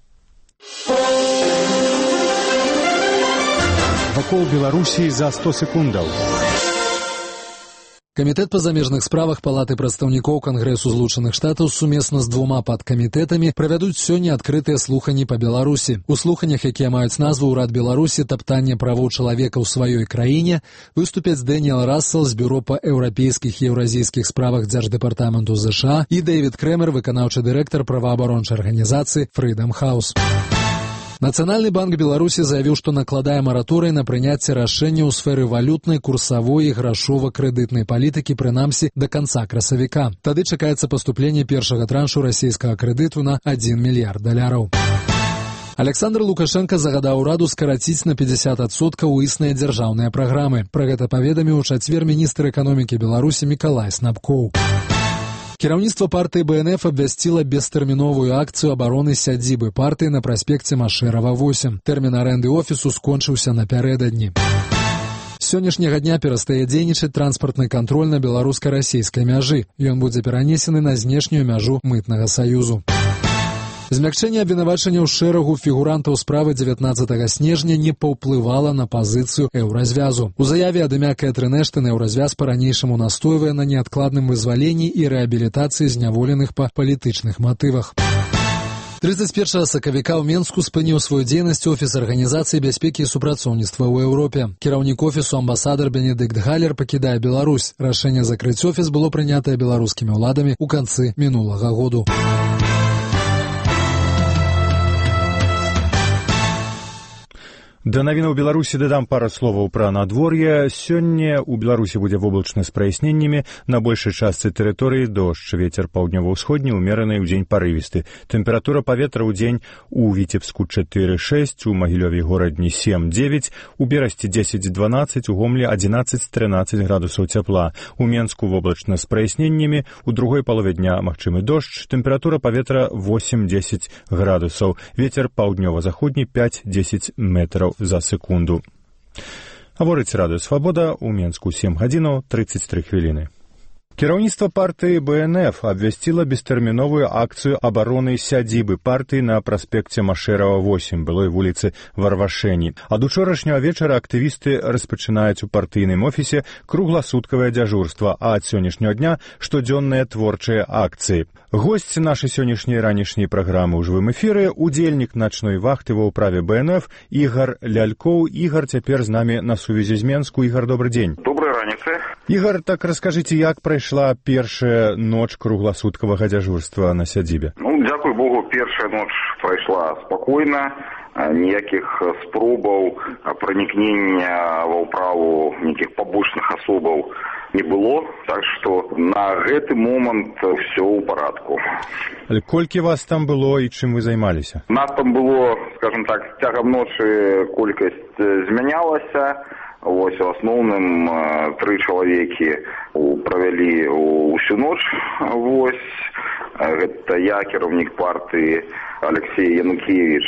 Вакол Беларусі за сто секундаў. Камітэт па замежных справах Палаты прадстаўнікоў Кангрэсу Злучаных Штатаў сумесна з двума падкамітэтамі правядуць сёння адкрытыя слуханні па Беларусі. У слуханнях, якія маюць назву «Урад Беларусі. Таптанне правоў чалавека ў сваёй краіне», выступяць Дэніэл Рассел з Бюро па еўрапейскіх і еўразійскіх справах Дзярждэпартаменту ЗША і Дэвід Крэмер, выканаўчы дырэктар праваабарончай арганізацыі Freedom House. Нацыянальны банк Беларусі заявіў, што накладае мараторый на прыняцце рашэння ў сферы валютнай, курсавой і грашова-крэдытнай палітыкі, прынамсі, да канца красавіка. Тады чакаецца паступленне першага траншу расійскага крэдыту на адзін мільярд даляраў. Александр Лукашенко загадаў ураду скараціць на пятьдесят адсоткаў існыя дзяржаўныя праграмы. Пра гэта паведаміў у чацвер міністр эканомікі Беларусі Мікалай Снапкоў. Кіраўніцтва партыі Бэ Эн Эф абвясціла бестэрміновую акцыю абароны сядзібы партыі на праспекце Машэрава восем. Тэрмін арэнды офісу скончыўся напярэдадні. З сённяшняга дня перастае дзейнічаць транспартны кантроль на беларуска-расійскай мяжы. Ён будзе перанесены на знешнюю мяжу мытнага саюзу. Змякчэнне абвінавачанняў шэрагу фігурантаў справы дзевятнаццатага снежня не паўплывала на пазіцыю еўразвязу. У заяве ад імя Кэтрын Эштон еўразвяз па-ранейшаму настойвае на неадкладным вызваленні і рэабілітацыі зняволеных па палітычных матывах. тридцать першага сакавіка ў Менску спыніў сваю дзейнасць офіс арганізацыі бяспекі і супрацоўніцтва ў Еўропе. Кіраўнік офісу амбасадар Бенедыкт Галер пакідае Беларусь. Рашэнне закрыць офіс было прынятае беларускімі ўладамі ў канцы мінулага году. Да навінаў Беларусі дадам пару словаў пра надвор'е. Сёння ў Беларусі будзе воблачна з праясненнямі. На большай частцы тэрыторыі дождж, вецер паўднёва-ўсходні, умераны, ўдзень парывісты. Тэмпература паветра ўдзень у Віцебску чатыры шэсць, у Магілёве горадні сем дзевяць, у Берасці дзесяць дванаццаць, у Гомлі адзінаццаць трынаццаць градусаў цяпла. У Менску воблачна з праясненнямі, у другой палове дня магчымы дождж, тэмпература паветра восемь дзесяць градусаў, вецер паўднёва-заходні пяць дзесяць метраў за секунду. Гаворыць Радыё Свабода, у Менску сем гадзінаў тридцать тры хвіліны. Кіраўніцтва партыі Бэ Эн Эф абвясціла бестэрміновую акцыю абароны сядзібы партыі на праспекце Машэрава восем, былой вуліцы Варвашэні. Ад учорашняга вечара актывісты распачынаюць у партыйным офісе кругласуткавае дзяжурства, а ад сённяшняга дня штодзённыя творчыя акцыі. Госць нашай сённяшняй ранішняй праграмы ў жывым эфіры, удзельнік начной вахты ва ўправе Бэ Эн Эф Ігар Лялькоў. Ігар цяпер з намі на сувязі з Менску. Ігар, добры дзень. Добрая раніца. Ігар, так раскажыце, як прайшла першая ноч кругласуткавага дзяжурства на сядзібе? Ну, дзякуючы Дзякуй Богу, першая ноч прайшла спакойна. Ніякіх спробаў пранікнення ва ўправу нейкіх пабочных асобаў не было, так што на гэты момант все ў парадку. Але колькі вас там было і чым вы займаліся? Нас там было, скажем так, цягам ночы колькасць змянялася. Вось, в асноўным тры чалавекі правялі ўсю ноч. Вось, гэта я, кіраўнік партыі Алексей Янукевич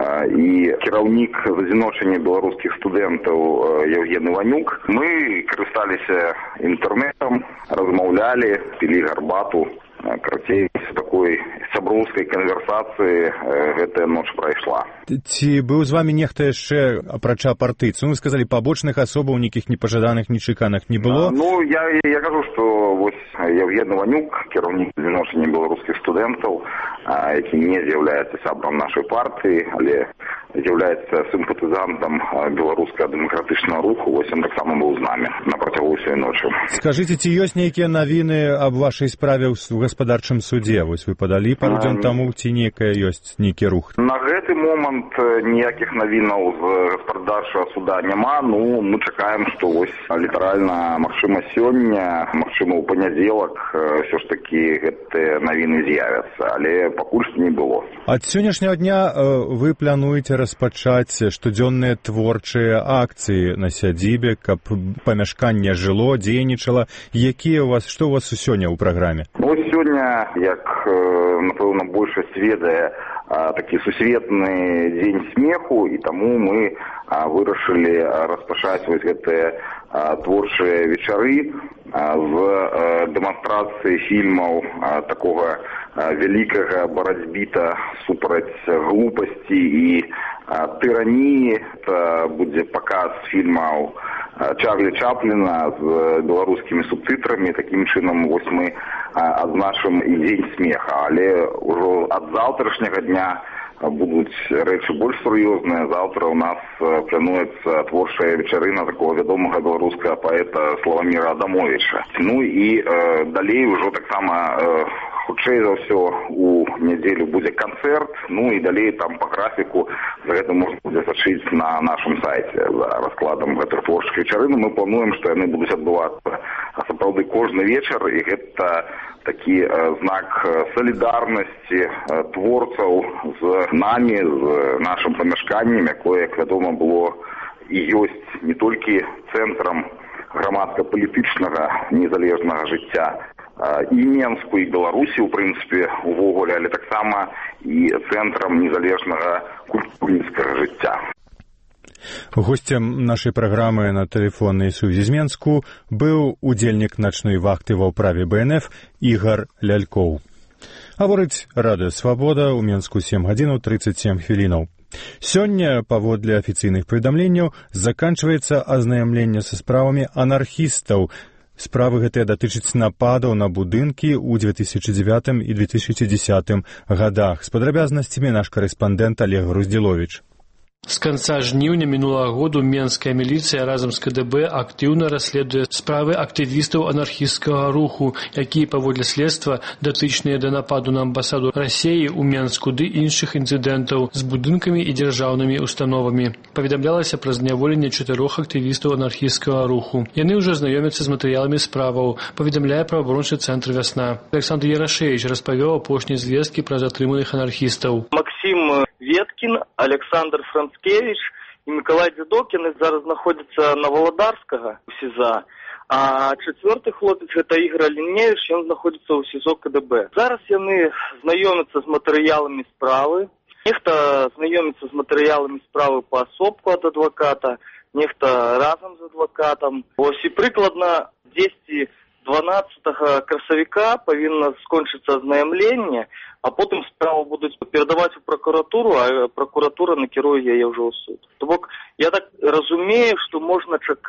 і кіраўнік адзіночання беларускіх студэнтаў Евген Іванюк. Мы карысталіся інтэрнэтам, размаўлялі, пілі гарбату. Карацей, з такой сяброўскай канверсацыі гэтая ноч прайшла. Ці быў з вами нехта яшчэ, апрача партыйцаў? Ну, вы сказалі, пабочных асобаў, нейкіх непажаданых, нечаканых не было? А, ну, я, я кажу, што вось Евген Іванюк, кіраўнік адзіночання беларускіх студэнтаў, які не з'яўляецца сябрам нашай партыі, але з'яўляецца сімпатызантам беларускага дэмакратычнага руху, вось ён таксама быў з намі на працягу ўсёй ночы. Скажыце, ці ёсць нейкія навіны аб вашай справе ў гаспадарчым судзе? Вось вы падалі пару дзён таму, ці нейкая ёсць нейкі рух? На гэты момант ніякіх навінаў з гаспадарчага суда няма. Ну, мы чакаем, што вось літаральна, магчыма, сёння, магчыма, ў панядзелак ўсё ж такі гэтыя навіны з'явяцца, але пакуль што не было. Ад сённяшняга дня вы плануеце распачаць штодзённыя творчыя акцыі на сядзібе, каб памяшканне жыло, дзейнічала. Якія у вас, што у вас сёння ў праграме? Ну, сёння, як, напэўна, большасць ведае, такі сусветны дзень смеху, і таму мы вырашылі распачаць вось гэтыя творчыя вечары з дэманстрацыі фільмаў такога вялікага барацьбіта супраць глупасці і тыраніі. Это будзе паказ фільмаў Чарлі Чапліна з беларускімі субтытрамі. Такім чынам вось мы адзначым і дзень смеха, але ўжо ад заўтрашняга дня будуць рэчы больш сур'ёзныя. Заўтра ў нас плануецца творчая вечарына такого вядомага беларускага паэта Славаміра Адамовіча. Ну і э, далей ужо таксама э, хутчэй за ўсё у нядзелю будзе канцэрт. Ну і далей там па графіку за гэта можна будзе сачыць на нашым сайце за раскладам гэтых творчых вечарын. Мы плануем, што яны будуць адбывацца сапраўды кожны вечар, і гэта такі э, знак салідарнасці э, творцаў з намі, з нашым памяшканнем, якое, як вядома, было і ёсць не толькі цэнтрам грамадска-палітычнага незалежнага жыцця і Менску, і Беларусі, у прынцыпе, увогуле, але таксама і цэнтрам незалежнага культурніцкага жыцця. Гостем нашай праграмы на тэлефоннай сувязі з Менску быў удзельнік начной вахты ва ўправе Бэ Эн Эф Ігар Лялькоў. Гаворыць Радыё Свабода, ў Менску сем гадзінаў трыццаць сем хвілінаў. Сёння, паводле афіцыйных паведамленняў, заканчваецца азнаямленне са справамі анархістаў. Справы гэтыя датычаць нападаў на будынкі ў дзве тысячы дзевятым і дзве тысячы дзесятым гадах. З падрабязнасцямі наш карэспандэнт Олег Груздзіловіч. С конца жніўня мінулага году менская міліцыя разам з Ка Дэ Бэ актыўна расследуе справы актывістаў анархісцкага руху, якія паводле следства датычныя да нападу на амбасаду Расіі ў Менску ды іншых інцыдэнтаў з будынкамі і дзяржаўнымі установамі. Паведамлялася пра зняволенне чатырох актывістаў анархісцкага руху. Яны ўжо знаёмяцца з матэрыяламі справаў, паведамляе праваабарончы цэнтр «Вясна». Александр Ярашевич распавёў апошнія звесткі пра затрыманых анархістаў. Максим Веткин, Александр Францкевич и Миколай Дзядокін зараз знаходзяцца на Володарскага у СІЗА, а чацвёрты хлопец гэта Ігор Лінневіч, ён знаходзіцца ў СІЗО Ка Дэ Бэ. Зараз яны знаёмяцца з матэрыяламі справы, нехта знаёміцца з матэрыяламі справы паасобку ад адваката, нехта разам з адвакатам. Ось і прыкладна дзесьці дванаццатага красавіка павінна скончыцца азнаямленне, а потым справу будуць перадаваць у пракуратуру, а пракуратура накіруе яе ўжо ў суд. То бок, я так разумею, што можна чакаць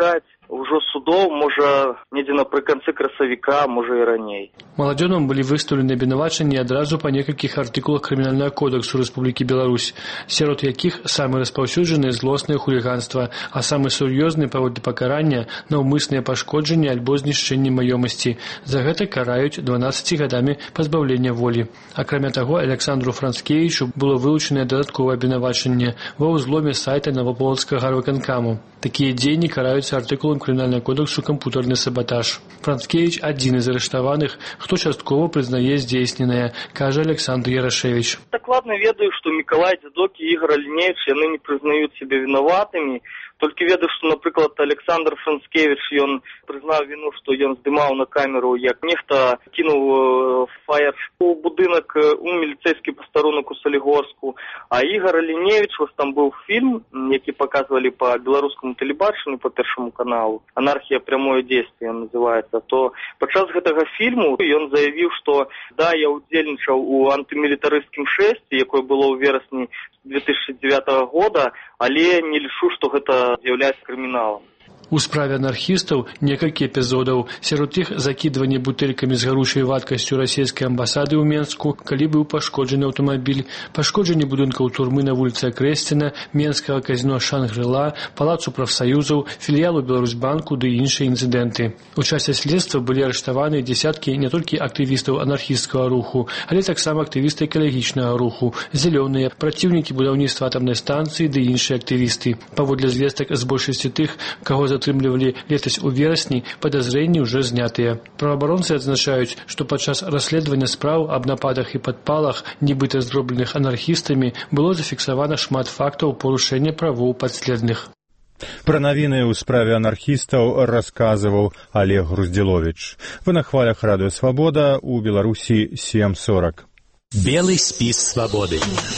ўжо судоў, можа, недзе напрыканцы красавіка, можа і раней. Маладзёнам былі выстаўлены абвінавачанні адразу па некалькіх артыкулах крымінальнага кодексу Рэспублікі Беларусь, сярод якіх самы распаўсюджаны злоснае хуліганства, а самы сур'ёзны паводле пакарання наўмысныя пашкоджанні альбо знішчэнне маёмасці. За гэта караюць дванаццаці гадамі пазбаўлення волі. Акрамя таго, Александру Францкевічу было вылучанае дадатковае абвінавачанне ва ўзломе сайта Новополоцкага гарвыканкаму. Такія дзеянні караюцца артыкулам крымінальнага кодексу камп'ютарны сабатаж. Францкевіч адзін з арыштаваных, хто часткова прызнае здзейсненае, кажа Александр Ярашевич. Дакладна ведаю, што Мікалай Дзядок і Ігор Аліневіч яны не прызнаюць сябе вінаватымі. Толькі ведаю, што, напрыклад, Александр Францкевіч, ён прызнаў віну, што ён здымаў на камеру, як нехта кінуў фаер у будынак у міліцэйскі пастарунак у Салігорску. А Ігор Аліневіч, вось там быў фільм, які паказвалі па беларускаму тэлебачанню, па Першаму каналу, «Анархія прямое дзействие» называецца, то падчас гэтага фільму ён заявіў, што да, я ўдзельнічаў у антымілітарысцкім шэсці, якое было ў верасні две тысячи девятого года, але не лічу, што гэта з'яўляецца крыміналам. У справе анархістаў некалькі эпізодаў. Сярод іх закідванне бутэлькамі з гаручай вадкасцю расійскай амбасады ў Менску, калі быў пашкоджаны аўтамабіль, пашкоджанне будынкаў турмы на вуліцы Акрэсціна, Менскага казіно Шангрыла, палацу прафсаюзаў, філіялу Беларусьбанку ды іншыя інцыдэнты. У часе следства былі арыштаваны дзесяткі не толькі актывістаў анархісцкага руху, але таксама актывісты экалагічнага руху, зялёныя, праціўнікі будаўніцтва атамнай станцыі ды іншыя актывісты. Паводле звестак з большасці тых, каго за атрымлівалі летась у верасні, падазрэнні ўжо знятыя. Праваабаронцы адзначаюць, што падчас расследавання спраў аб нападах і падпалах, нібыта зробленых анархістамі, было зафіксавана шмат фактаў парушэння правоў падследных. Пра навіны ў справе анархістаў расказваў Олег Груздзіловіч. Вы на хвалях Радыё Свабода, у Беларусі сем сорок. Белый спіс свабоды.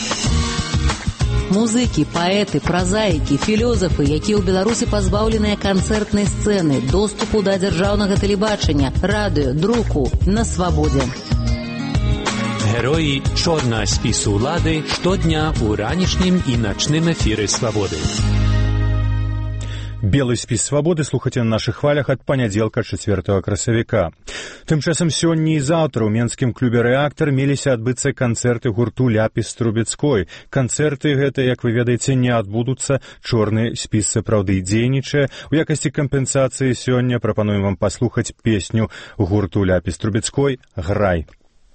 Музыкі, паэты, празаікі, філёзафы, якія ў Беларусі пазбаўленыя канцэртнай сцэны, доступу да дзяржаўнага тэлебачання, радыё, друку, на свабодзе. Героі чорнага спісу ўлады штодня ў ранішнім і начным эфіры свабоды. Белы спіс свабоды слухаце на нашых хвалях ад панядзелка чацвёртага красавіка. Тым часам сёння і заўтра ў менскім клубе «Рэактар» меліся адбыцца канцэрты гурту «Ляпіс Трубецкой». Канцэрты гэта, як вы ведаеце, не адбудуцца. Чорны спіс сапраўды дзейнічае. У якасці кампенсацыі сёння прапануем вам паслухаць песню гурту «Ляпіс Трубецкой» «Грай».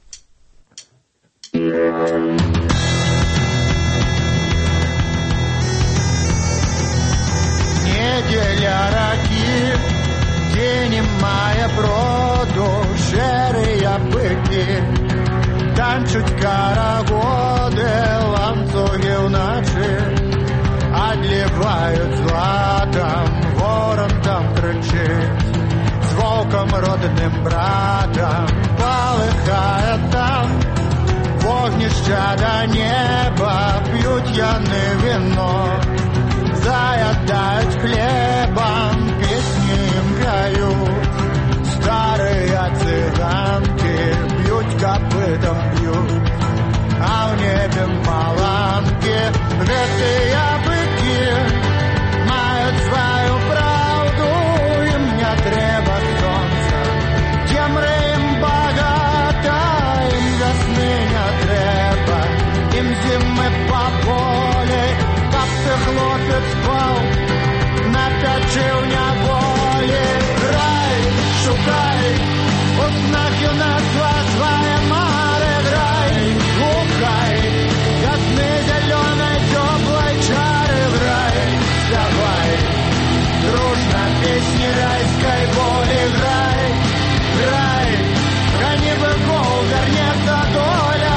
Неделя раки, день мая броду, шерые быки, танчуть карагоды, ланцуги в ночи, отливают златом, ворон там кричит, с волком родным братом, полыхает там, вогнища до неба, пьют яны вино. Заедают хлебом, песни им поют. Старые цыганки бьют копытом, бьют. А в небе маланки, гэтые быки мают свою правду, им не треба солнца. Темры им богата, им весны не треба, им зимы по поле. Хлопец спал, напячил неволі. Грай, шукай, узнак юнацтва свои мары. Грай, гукай, ясны зеленой теплой чары. Грай, давай, дружно песни райской боли. Грай, грай, гони быков, вернется доля.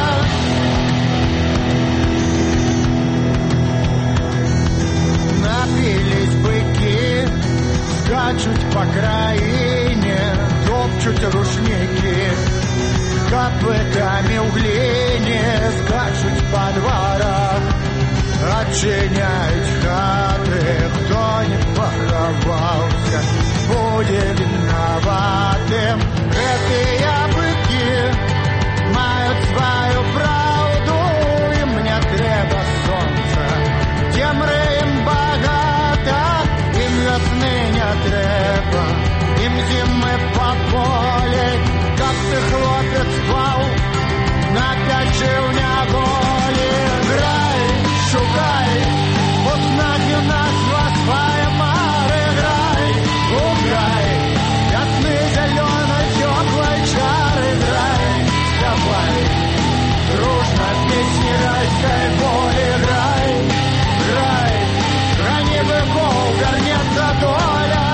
Напились быки, скачут по краине, топчут рушники, копытами в глине, скачут по дворах, отчиняют хаты. Кто не поховался, будет виноватым. Гэтые быки мают свою правду, им не треба солнца, темры им богато, им весны не треба. едем мы по поле, как ты, хлопец, спал, на пять жил не голе. Грай, шукай, вот нахи нас восвая мары. Грай, уграй, ясны зеленой теплой чары. Грай, давай, дружно песни райской воли. Грай, грай, храни быков, горнется доля.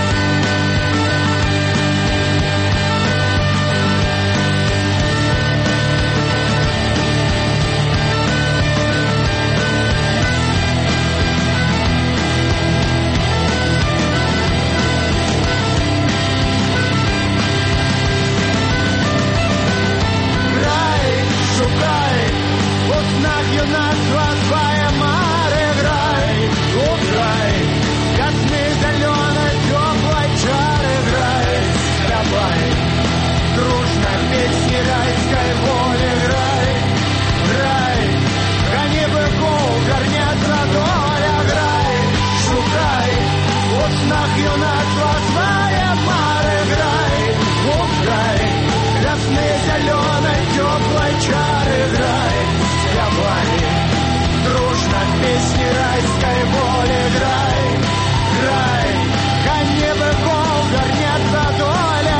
Нас восвая море. Грай, уграй, ясны зеленой теплой чары. Грай, давай, дружно песни райской воли. Грай, грай, гони быков, горнется доля. Грай, шукай, вот снах юнак восвая море. Грай, уграй, ясны зеленой теплой чары. Грай, давай, дружно песни райской воли. Грай, грай, кони быков, горнется доля.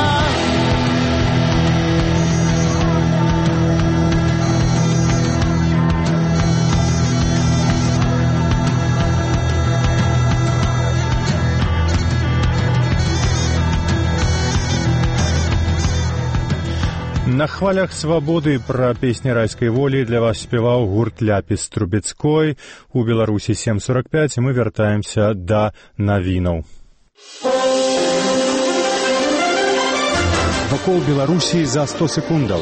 На хвалях свабоды пра песні райскай волі для вас спяваў гурт Ляпіс Трубецкой. У Беларусі сем сорок пять, і мы вяртаемся да навінаў. Вакол Беларусі за сто секундаў.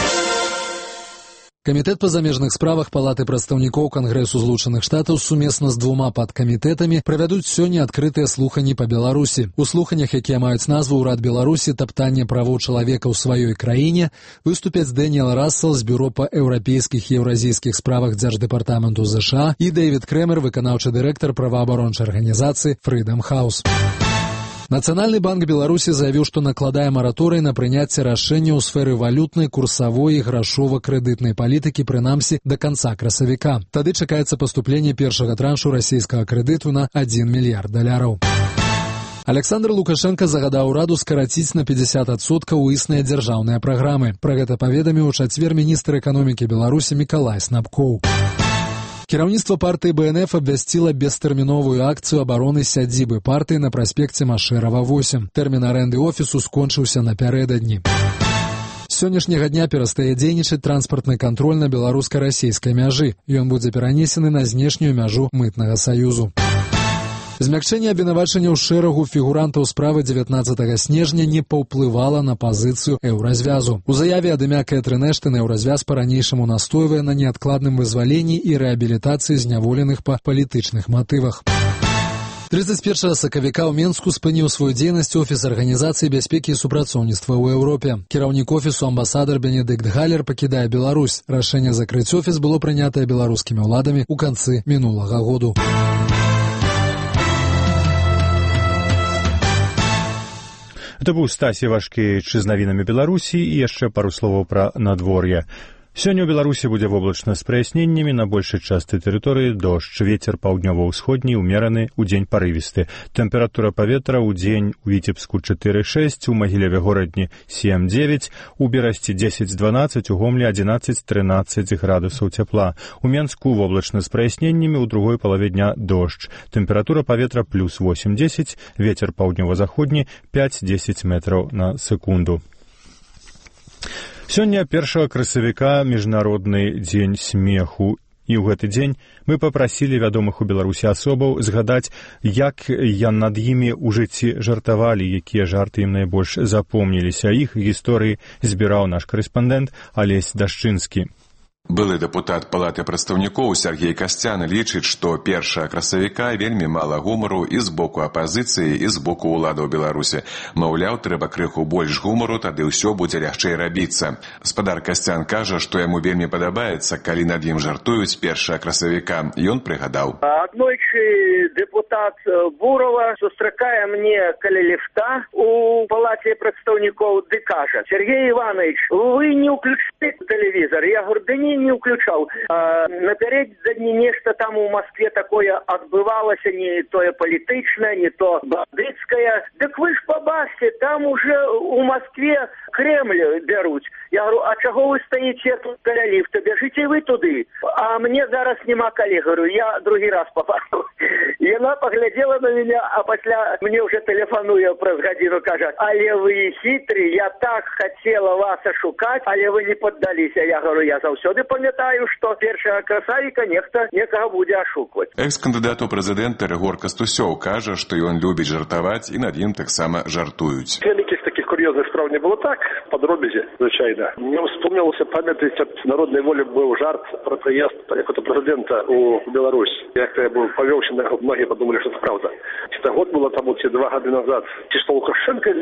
Камітэт па замежных справах Палаты прадстаўнікоў Кангрэсу Злучаных Штатаў сумесна з двума падкамітэтамі правядуць сёння адкрытыя слуханні па Беларусі. У слуханнях, якія маюць назву «Урад Беларусі. Таптанне правоў чалавека ў сваёй краіне», выступяць Дэніел Рассел з Бюро па еўрапейскіх і еўразійскіх справах Дзярждэпартаменту ЗША і Дэвід Крэмер, выканаўчы дырэктар праваабарончай арганізацыі Freedom House. Нацыянальны банк Беларусі заявіў, што накладае мараторый на прыняцце рашэння ў сферы валютнай, курсавой і грашова-крэдытнай палітыкі, прынамсі, да канца красавіка. Тады чакаецца паступленне першага траншу расійскага крэдыту на адзін мільярд даляраў. Александр Лукашенко загадаў ураду скараціць на пятьдесят адсоткаў існыя дзяржаўныя праграмы. Пра гэта паведаміў у чацвер міністр эканомікі Беларусі Мікалай Снапкоў. Кіраўніцтва партыі Бэ Эн Эф абвясціла бестэрміновую акцыю абароны сядзібы партыі на праспекце Машэрава восем. Тэрмін арэнды офісу скончыўся напярэдадні. З сённяшняга дня перастае дзейнічаць транспартны кантроль на беларуска-расійскай мяжы. Ён будзе перанесены на знешнюю мяжу мытнага саюзу. Змякчэнне абвінавачанняў шэрагу фігурантаў справы дзевятнаццатага снежня не паўплывала на пазіцыю еўразвязу. У заяве ад імя Кэтрын Эштон еўразвяз па-ранейшаму настойвае на неадкладным вызваленні і рэабілітацыі зняволеных па палітычных матывах. тридцать першага сакавіка ў Менску спыніў сваю дзейнасць офіс арганізацыі бяспекі і супрацоўніцтва ў Еўропе. Кіраўнік офісу амбасадар Бенедыкт Галер пакідае Беларусь. Рашэнне закрыць офіс было прынятае беларускімі ўладамі ў канцы мінулага году. Это быў Стасі Вашкевіч з навінамі Беларусі і яшчэ пару словаў пра надвор'е. Сёння ў Беларусі будзе воблачна з праясненнямі, на большай частцы тэрыторыі дождж, вецер паўднёва-ўсходні умераны, удзень парывісты. Тэмпература паветра ўдзень у Віцебску чатыры шэсць, у Магілеве горадні сем дзевяць, у Берасці дзесяць дванаццаць, у Гомлі адзінаццаць трынаццаць градусаў цяпла. У Менску воблачна з праясненнямі, у другой палаве дня дождж. Тэмпература паветра плюс восемь дзесяць, вецер паўднёва-заходні пяць дзесяць метраў на секунду. Сёння першага красавіка міжнародны дзень смеху. І ў гэты дзень мы папрасілі вядомых у Беларусі асобаў згадаць, як я над імі ў жыцці жартавалі, якія жарты ім найбольш запомніліся. Іх гісторыі збіраў наш карэспандэнт Алесь Дашчынскі. Былы дэпутат Палаты прадстаўнікоў Сергей Касцян лічыць, што першага красавіка вельмі мала гумару і з боку апазіцыі, і з боку ўладаў Беларусі. Маўляў, трэба крыху больш гумару, тады ўсё будзе лягчэй рабіцца. Спадар Касцян кажа, што яму вельмі падабаецца, калі над ім жартуюць першага красавіка. Ён прыгадаў. Аднойчы дэпутат Бурова сустракае мне каля ліфта у Палаце прадстаўнікоў ды кажа: Сергей Иванович, вы не ўключылі тэлевізор? Я говорю, да не, не ўключаў. Напярэдадні нешта там у Москве такое адбывалася, не тое палітычнае, не то бандыцкае. Дык вы ж пабачце, там уже у Москве Кремль бяруць. Я говорю, а чаго вы стаіце тут каля ліфта? Бяжыце вы туды. А мне зараз няма калі. Говорю, я другі раз попаду. Яна паглядзела на меня, а пасля мне уже тэлефануе праз гадзіну, кажа: але вы хітры, я так хацела вас ашукаць, але вы не паддаліся. Я говорю, я заўсёды памятаю, што першага красавіка нехта некага будзе ашукваць. Экс-кандыдат у прэзідэнты Рыгор Кастусёў кажа, што ён любіць жартаваць і над ім таксама жартуюць. Вялікіх такіх кур'ёзных справ не было, так, падробязі, звычайна. Мне вспомнілася, памятаць, ад народнай волі быў жарт пра прыезд якога прэзідэнта у Беларусь. Як я быў павёўся на яго, многія падумалі, што це правда. Ці то год было таму, ці два гады назад. Ці што Лукашенко,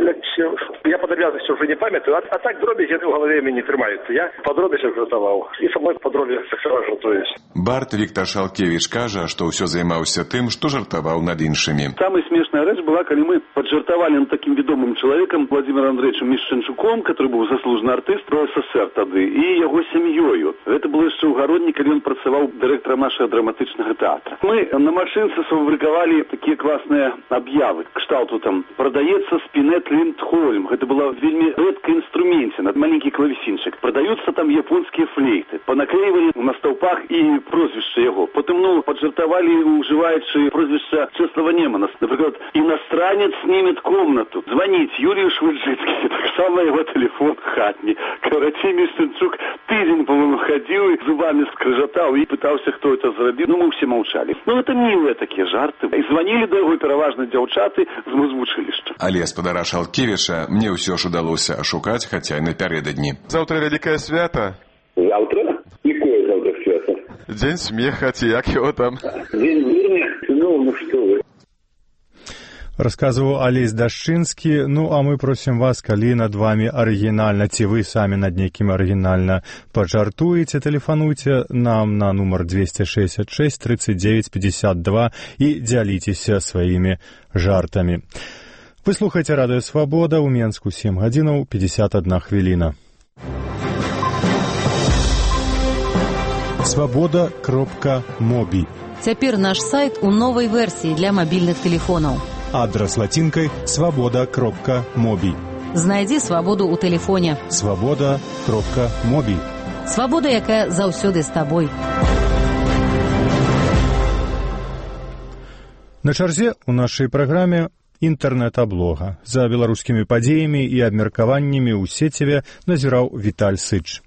я падрабязнасці ўжо не памятаю, а, а так дробязі яны ў галаве мяне не трымаюцца. Я падробязях жартаваў. І са мной падробязях таксама жартуюсь. Барт Віктор Шалкевіч кажа, што ўсё займаўся тым, што жартаваў над іншымі. Самая смешная рэч была, калі мы паджартавалі над такім вядомым чалавекам Владимиром Андреевичем Мишчанчуком, который быў заслужаны артыст про СССР тады, і яго сям'ёю. Гэта было яшчэ ў гародні, калі ён працаваў дырэктарам нашага драматычнага тэатра. Мы на машынцы сфабрыкавалі такія класныя аб'явы. Кшталту там «Продаецца спінет Линдхольм». Гэта была вельмі рэдка інструменце, над маленькі клавесінчык. Продаюцца там японскія флейты. Панаклеівалі на стаўпах і прозвішча яго. Потым, ну, паджартавалі, ужываючы прозвішча Чэслава Немана. Напрыклад, «Иностранец снимет комнату». Звоніць Юрію Швыджыцкі. Так само его телефон хатні. Карацей, Мишчанчук тыдзень, по-моему, хадзіў і зубамі скрыжатаў і пытаўся, хто это зрабіў. Ну, мы ўсе маўчалі. Ну, это милые такие жарты. І звонили да яго пераважна дзяўчаты з музвучылішча. Але спадара Шалкевіча мне ўсё ж удалося ашукаць, хаця і напярэдадні. Заўтра вялікае свята. Заўтра? Якое заўтра свята? Дзень смеха, ці як его там? Дзень дурня? Ну, ну што вы. Расказваў Алесь Дашчынскі. Ну, а мы просім вас, калі над вами арыгінальна, ці вы самі над нейкім арыгінальна пажартуеце, тэлефануйце нам на нумар двести шестьдесят шесть тридцать девять пятьдесят два і дзяліцеся сваімі жартамі. Вы слухаеце радыё Свабода, у Менску сем гадзінаў пятьдесят одна хвіліна. свабода кропка моби. Цяпер наш сайт у новай версіі для мабільных тэлефонаў. Адрас латинкой свобода кропка моби. Знайдзі свабоду ў тэлефоне. свобода кропка моби. Свабода, якая заўсёды з табой. На чарзе ў нашай праграме інтэрнэт-аблога. За беларускімі падзеямі і абмеркаваннямі ў сеціве назіраў Віталь Сыч.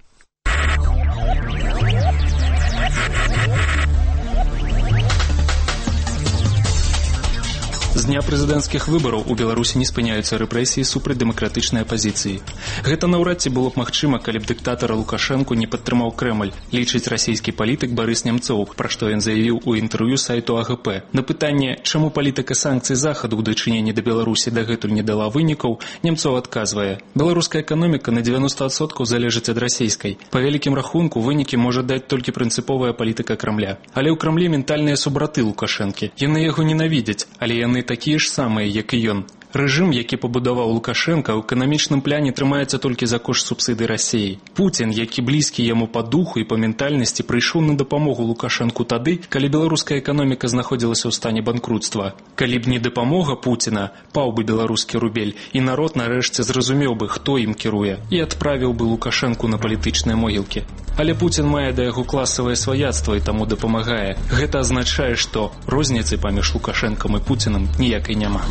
З дня прэзідэнцкіх выбараў у Беларусі не спыняюцца рэпрэсіі супраць дэмакратычнай апазіцыі. Гэта наўрад ці было б магчыма, калі б дыктатара Лукашэнку не падтрымаў Крэмль, лічыць расійскі палітык Барыс Нямцоў, пра што ён заявіў у інтэрв'ю сайту А Гэ Пэ. На пытанне, чаму палітыка санкцый захаду ў дачыненні да Беларусі дагэтуль не дала вынікаў, Нямцоў адказвае: беларуская эканоміка на дзевяносто адсоткаў залежыць ад расійскай. Па вялікім рахунку вынікі можа даць толькі прынцыповая палітыка Крамля. Але ў Крамлі ментальныя субраты Лукашэнкі. Яны яго ненавідзяць, але яны такія ж самыя, як і ён. Рэжым, які пабудаваў Лукашенка, ў эканамічным пляне трымаецца толькі за кошт субсідый Расіі. Пуцін, які блізкі яму па духу і па ментальнасці, прыйшоў на дапамогу Лукашэнку тады, калі беларуская эканоміка знаходзілася ў стане банкрутства. Калі б не дапамога Пуціна, паў бы беларускі рубель, і народ нарэшце зразумеў бы, хто ім кіруе, і адправіў бы Лукашэнку на палітычныя могілкі. Але Пуцін мае да яго класавае сваяцтва і таму дапамагае. Гэта азначае, што розніцы паміж Лукашэнкам і Пуцінам ніякай няма.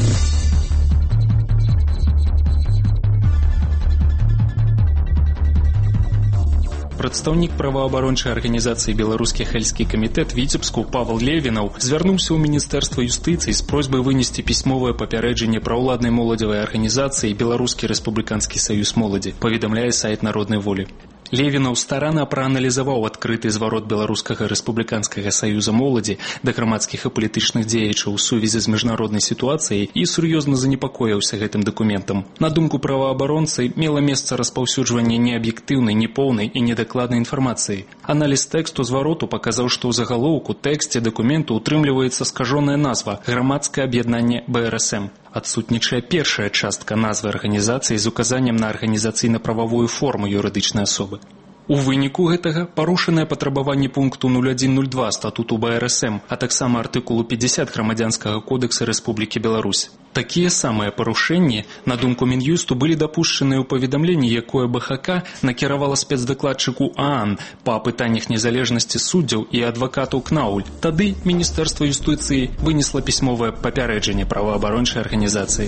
Прадстаўнік праваабарончай арганізацыі «Беларускі хельскі камітэт» Віцебску Павел Левінаў звярнуўся ў Міністэрства юстыцыі з просьбай вынесці пісьмовае папярэджанне пра ўладнай моладзевай арганізацыі «Беларускі рэспубліканскі саюз моладзі», паведамляе сайт Народнай волі. Левінаў старанна прааналізаваў адкрыты зварот беларускага рэспубліканскага саюза моладзі да грамадскіх і палітычных дзеячаў у сувязі з міжнароднай сітуацыяй і сур'ёзна занепакоіўся гэтым дакументам. На думку праваабаронцы, мела месца распаўсюджванне неаб'ектыўнай, непоўнай і недакладнай інфармацыі. Аналіз тэксту звароту паказаў, што ў загалоўку, тэксце дакументу утрымліваецца скажоная назва «Грамадскае аб'яднанне Бэ Эр Эс Эм». Адсутнічае першая частка назвы арганізацыі з указаннем на арганізацыйна-прававую форму юрыдычнай асобы. У выніку гэтага парушанае патрабаванне пункту нуль адзін нуль два статуту Бэ Эр Эс Эм, а таксама артыкулу пятьдесят Грамадзянскага кодекса Рэспублікі Беларусь. Такія самыя парушэнні, на думку Мін'юсту, былі дапушчаныя ў паведамленні, якое Бэ Ха Ка накіравала спецдакладчыку А А Н па пытаннях незалежнасці суддзяў і адвакатаў Кнауль. Тады Міністэрства юстыцыі вынесла пісьмовае папярэджанне праваабарончай арганізацыі.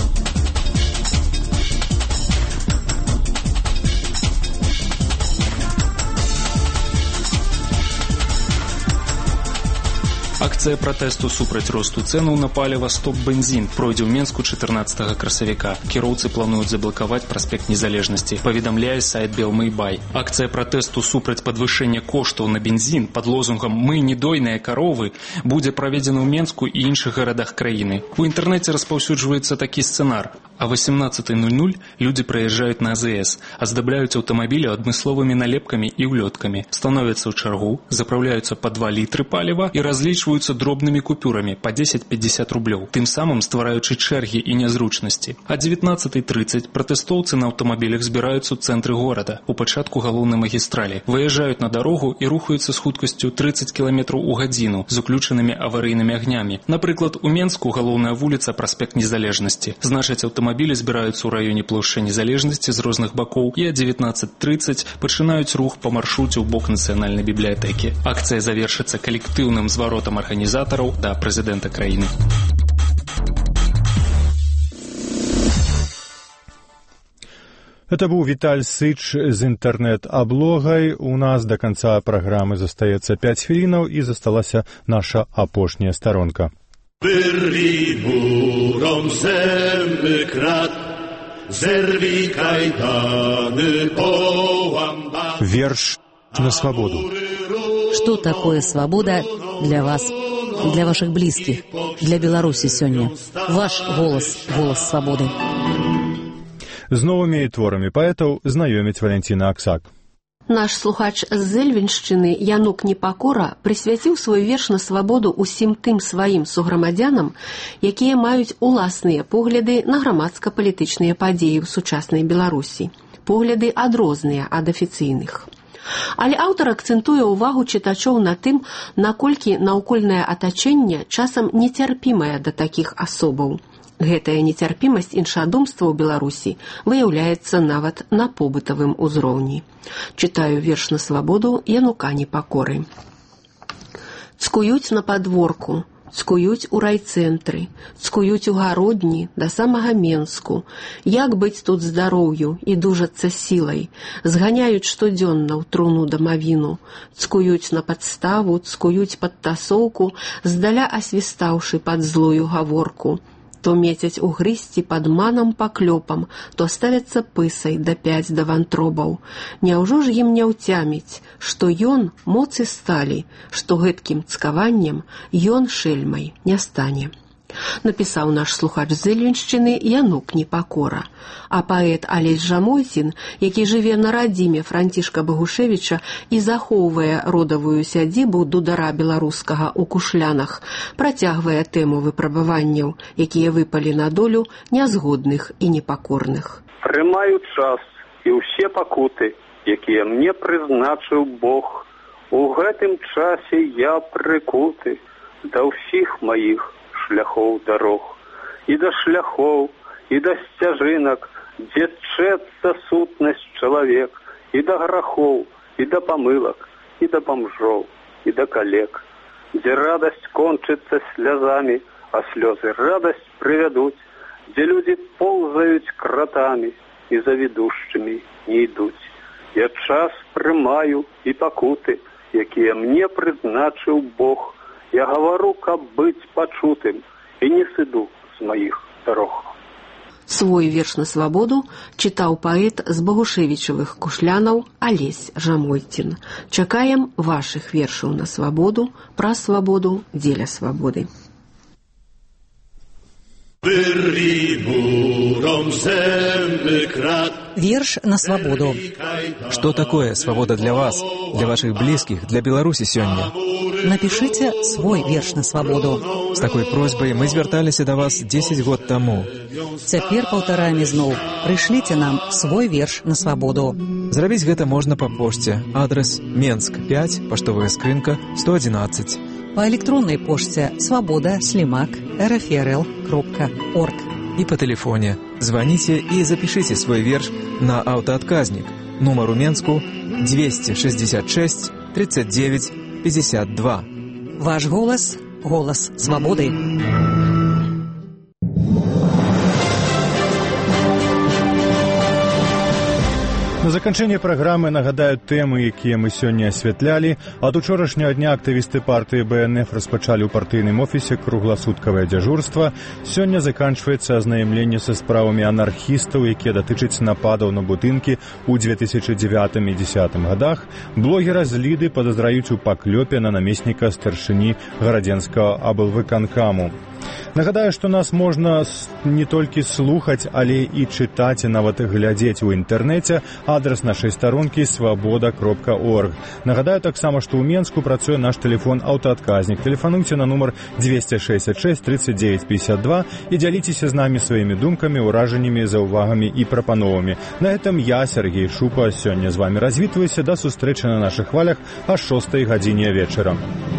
Акцыя пратэсту супраць росту цэнаў на паліва «Стоп-бензін» пройдзе ў Менску чатырнаццатага красавіка. Кіроўцы плануюць заблакаваць праспект Незалежнасці, паведамляе сайт Белмэйбай. Акцыя пратэсту супраць падвышэння коштаў на бензін пад лозунгам «Мы не дойныя каровы» будзе праведзена ў Менску і іншых гарадах краіны. У інтэрнэце распаўсюджваецца такі сцэнар. А восемнадцатой ноль ноль людзі прыязджаюць на А Зэ Эс, аздабляюць аўтамабілі адмысловымі налепкамі і ўлёткамі, становяцца ў чаргу, запраўляюцца па два літры паліва і разлічваюцца дробнымі купюрамі па дзесяць-пятьдесят рублёў, тым самым ствараючы чэргі і нязручнасці. А дзевятнаццатай трыццаць пратэстоўцы на аўтамабілях збіраюцца ў цэнтры горада, у пачатку галоўнай магістралі, выязджаюць на дарогу і рухаюцца з хуткасцю трыццаць кіламетраў у гадзіну з уключанымі аварыйнымі агнямі. Напрыклад, у Менску галоўная вуліца праспект Незалежнасці. Значыць, аўтамабілі збіраюцца ў раёне плошчы Незалежнасці з розных бакоў і а дзевятнаццаць трыццаць пачынаюць рух па маршруце ў бок нацыянальнай бібліятэкі. Акцыя завершыцца калектыўным зваротам арганізатараў да прэзідэнта краіны. Это быў Віталь Сыч з інтэрнэт-аблогай. У нас да канца праграмы застаецца пяць хвілінаў і засталася наша апошняя старонка. Wyrwij murą zęby krat, zerwij kajdany, połam bat. Верш на свободу. Что такое свобода для вас, для ваших близких, для Беларуси сегодня? Ваш голос, голос свободы. З новымі творамі паэтаў знаёміць Валентина Аксак. Наш слухач з Зельвеншчыны Янук Непакора прысвяціў свой верш на свабоду усім тым сваім суграмадзянам, якія маюць уласныя погляды на грамадска-палітычныя падзеі ў сучаснай Беларусі. Погляды адрозныя ад афіцыйных. Але аўтар акцэнтуе ўвагу чытачоў на тым, наколькі наўкольнае атачэнне часам нецярпімае да такіх асобаў. Гэтая нецярпімасць іншадумства ў Беларусі выяўляецца нават на побытавым узроўні. Чытаю верш на свабоду Янука Непакоры. Цкуюць на падворку, цкуюць у райцэнтры, цкуюць у гародні да самага Менску. Як быць тут здароўю і дужацца сілай, зганяюць штодзённа ў труну дамавіну, цкуюць на падставу, цкуюць пад тасоўку, здаля асвістаўшы пад злую гаворку. То мецяць у грысці пад манам паклёпам, то ставяцца пысай да пяць да вантробаў. Няўжо ж ім не ўцяміць, што ён моцы сталі, што гэткім цкаваннем ён шэльмай не стане. Напісаў наш слухач з Зельвеншчыны Янук Непакора. А паэт Алесь Жамойцін, які жыве на радзіме Францішка Багушевіча і захоўвае родавую сядзібу дудара беларускага ў Кушлянах, працягвае тэму выпрабаванняў, якія выпалі на долю нязгодных і непакорных. Прымаю час і ўсе пакуты, якія мне прызначыў Бог. У гэтым часе я прыкуты да ўсіх маіх шляхоў дарог, і да шляхоў, і да сцяжынак, дзе тчэцца сутнасць чалавек, і да грахоў, і да памылак, і да бамжоў, і да калек, дзе радасць кончыцца слязамі, а слёзы радасць прывядуць, дзе людзі ползаюць кратамі і за ведушчымі не ідуць. Я час прымаю і пакуты, якія мне прызначыў Бог. Я гавару, каб быць пачутым, і не сыду з маіх дарог. Свой верш на свабоду чытаў паэт з Багушевічавых Кушлянаў Алесь Жамойцін. Чакаем вашых вершаў на свабоду, пра свабоду, дзеля свабоды. Верш на свободу. Что такое свобода для вас, для ваших близких, для Беларуси сегодня? Напишите свой верш на свободу. С такой просьбой мы зверталіся до вас десять год тому. Цяпер паўтараем ізноў. Прышліце нам свой верш на свободу. Зрабіць гэта можна па пошце. Адрес Менск пять, паштовая скрынка сто одиннадцать. По электронной почте свобода слимак рфрл кропка орг. И по телефоне. Звоните и запишите свой верш на автоотказник. Номер у Менску двести шестьдесят шесть тридцать девять пятьдесят два. Ваш голос – голос свободы. На заканчэнне праграмы нагадаю тэмы, якія мы сёння асвятлялі. Ад учорашняга дня актывісты партыі бэ эн эф распачалі ў партыйным офісе кругласуткавае дзяжурства. Сёння заканчваецца азнаямленне са справамі анархістаў, якія датычаць нападаў на будынкі ў две тысячы дзевятым і две тысячы дзесятым гадах. Блогера з Ліды падазраюць у паклёпе на намесніка старшыні гарадзенскага аблвыканкаму. Нагадаю, што нас можна не толькі слухаць, але і чытаць, і нават глядзець у інтэрнэце. Адрес нашай старонкі свабода кропка орг. Нагадаю таксама, што ў Менску працуе наш тэлефон аўтаадказнік. Тэлефануйце на нумар двести шестьдесят шесть тридцать девять пятьдесят два і дзяліцеся з намі сваімі думкамі, ўражаннямі, заўвагамі і прапановамі. На гэтым я, Сергей Шупа, сёння з вамі развітваюся. Да сустрэчы на нашых хвалях а шостай гадзіне вечара.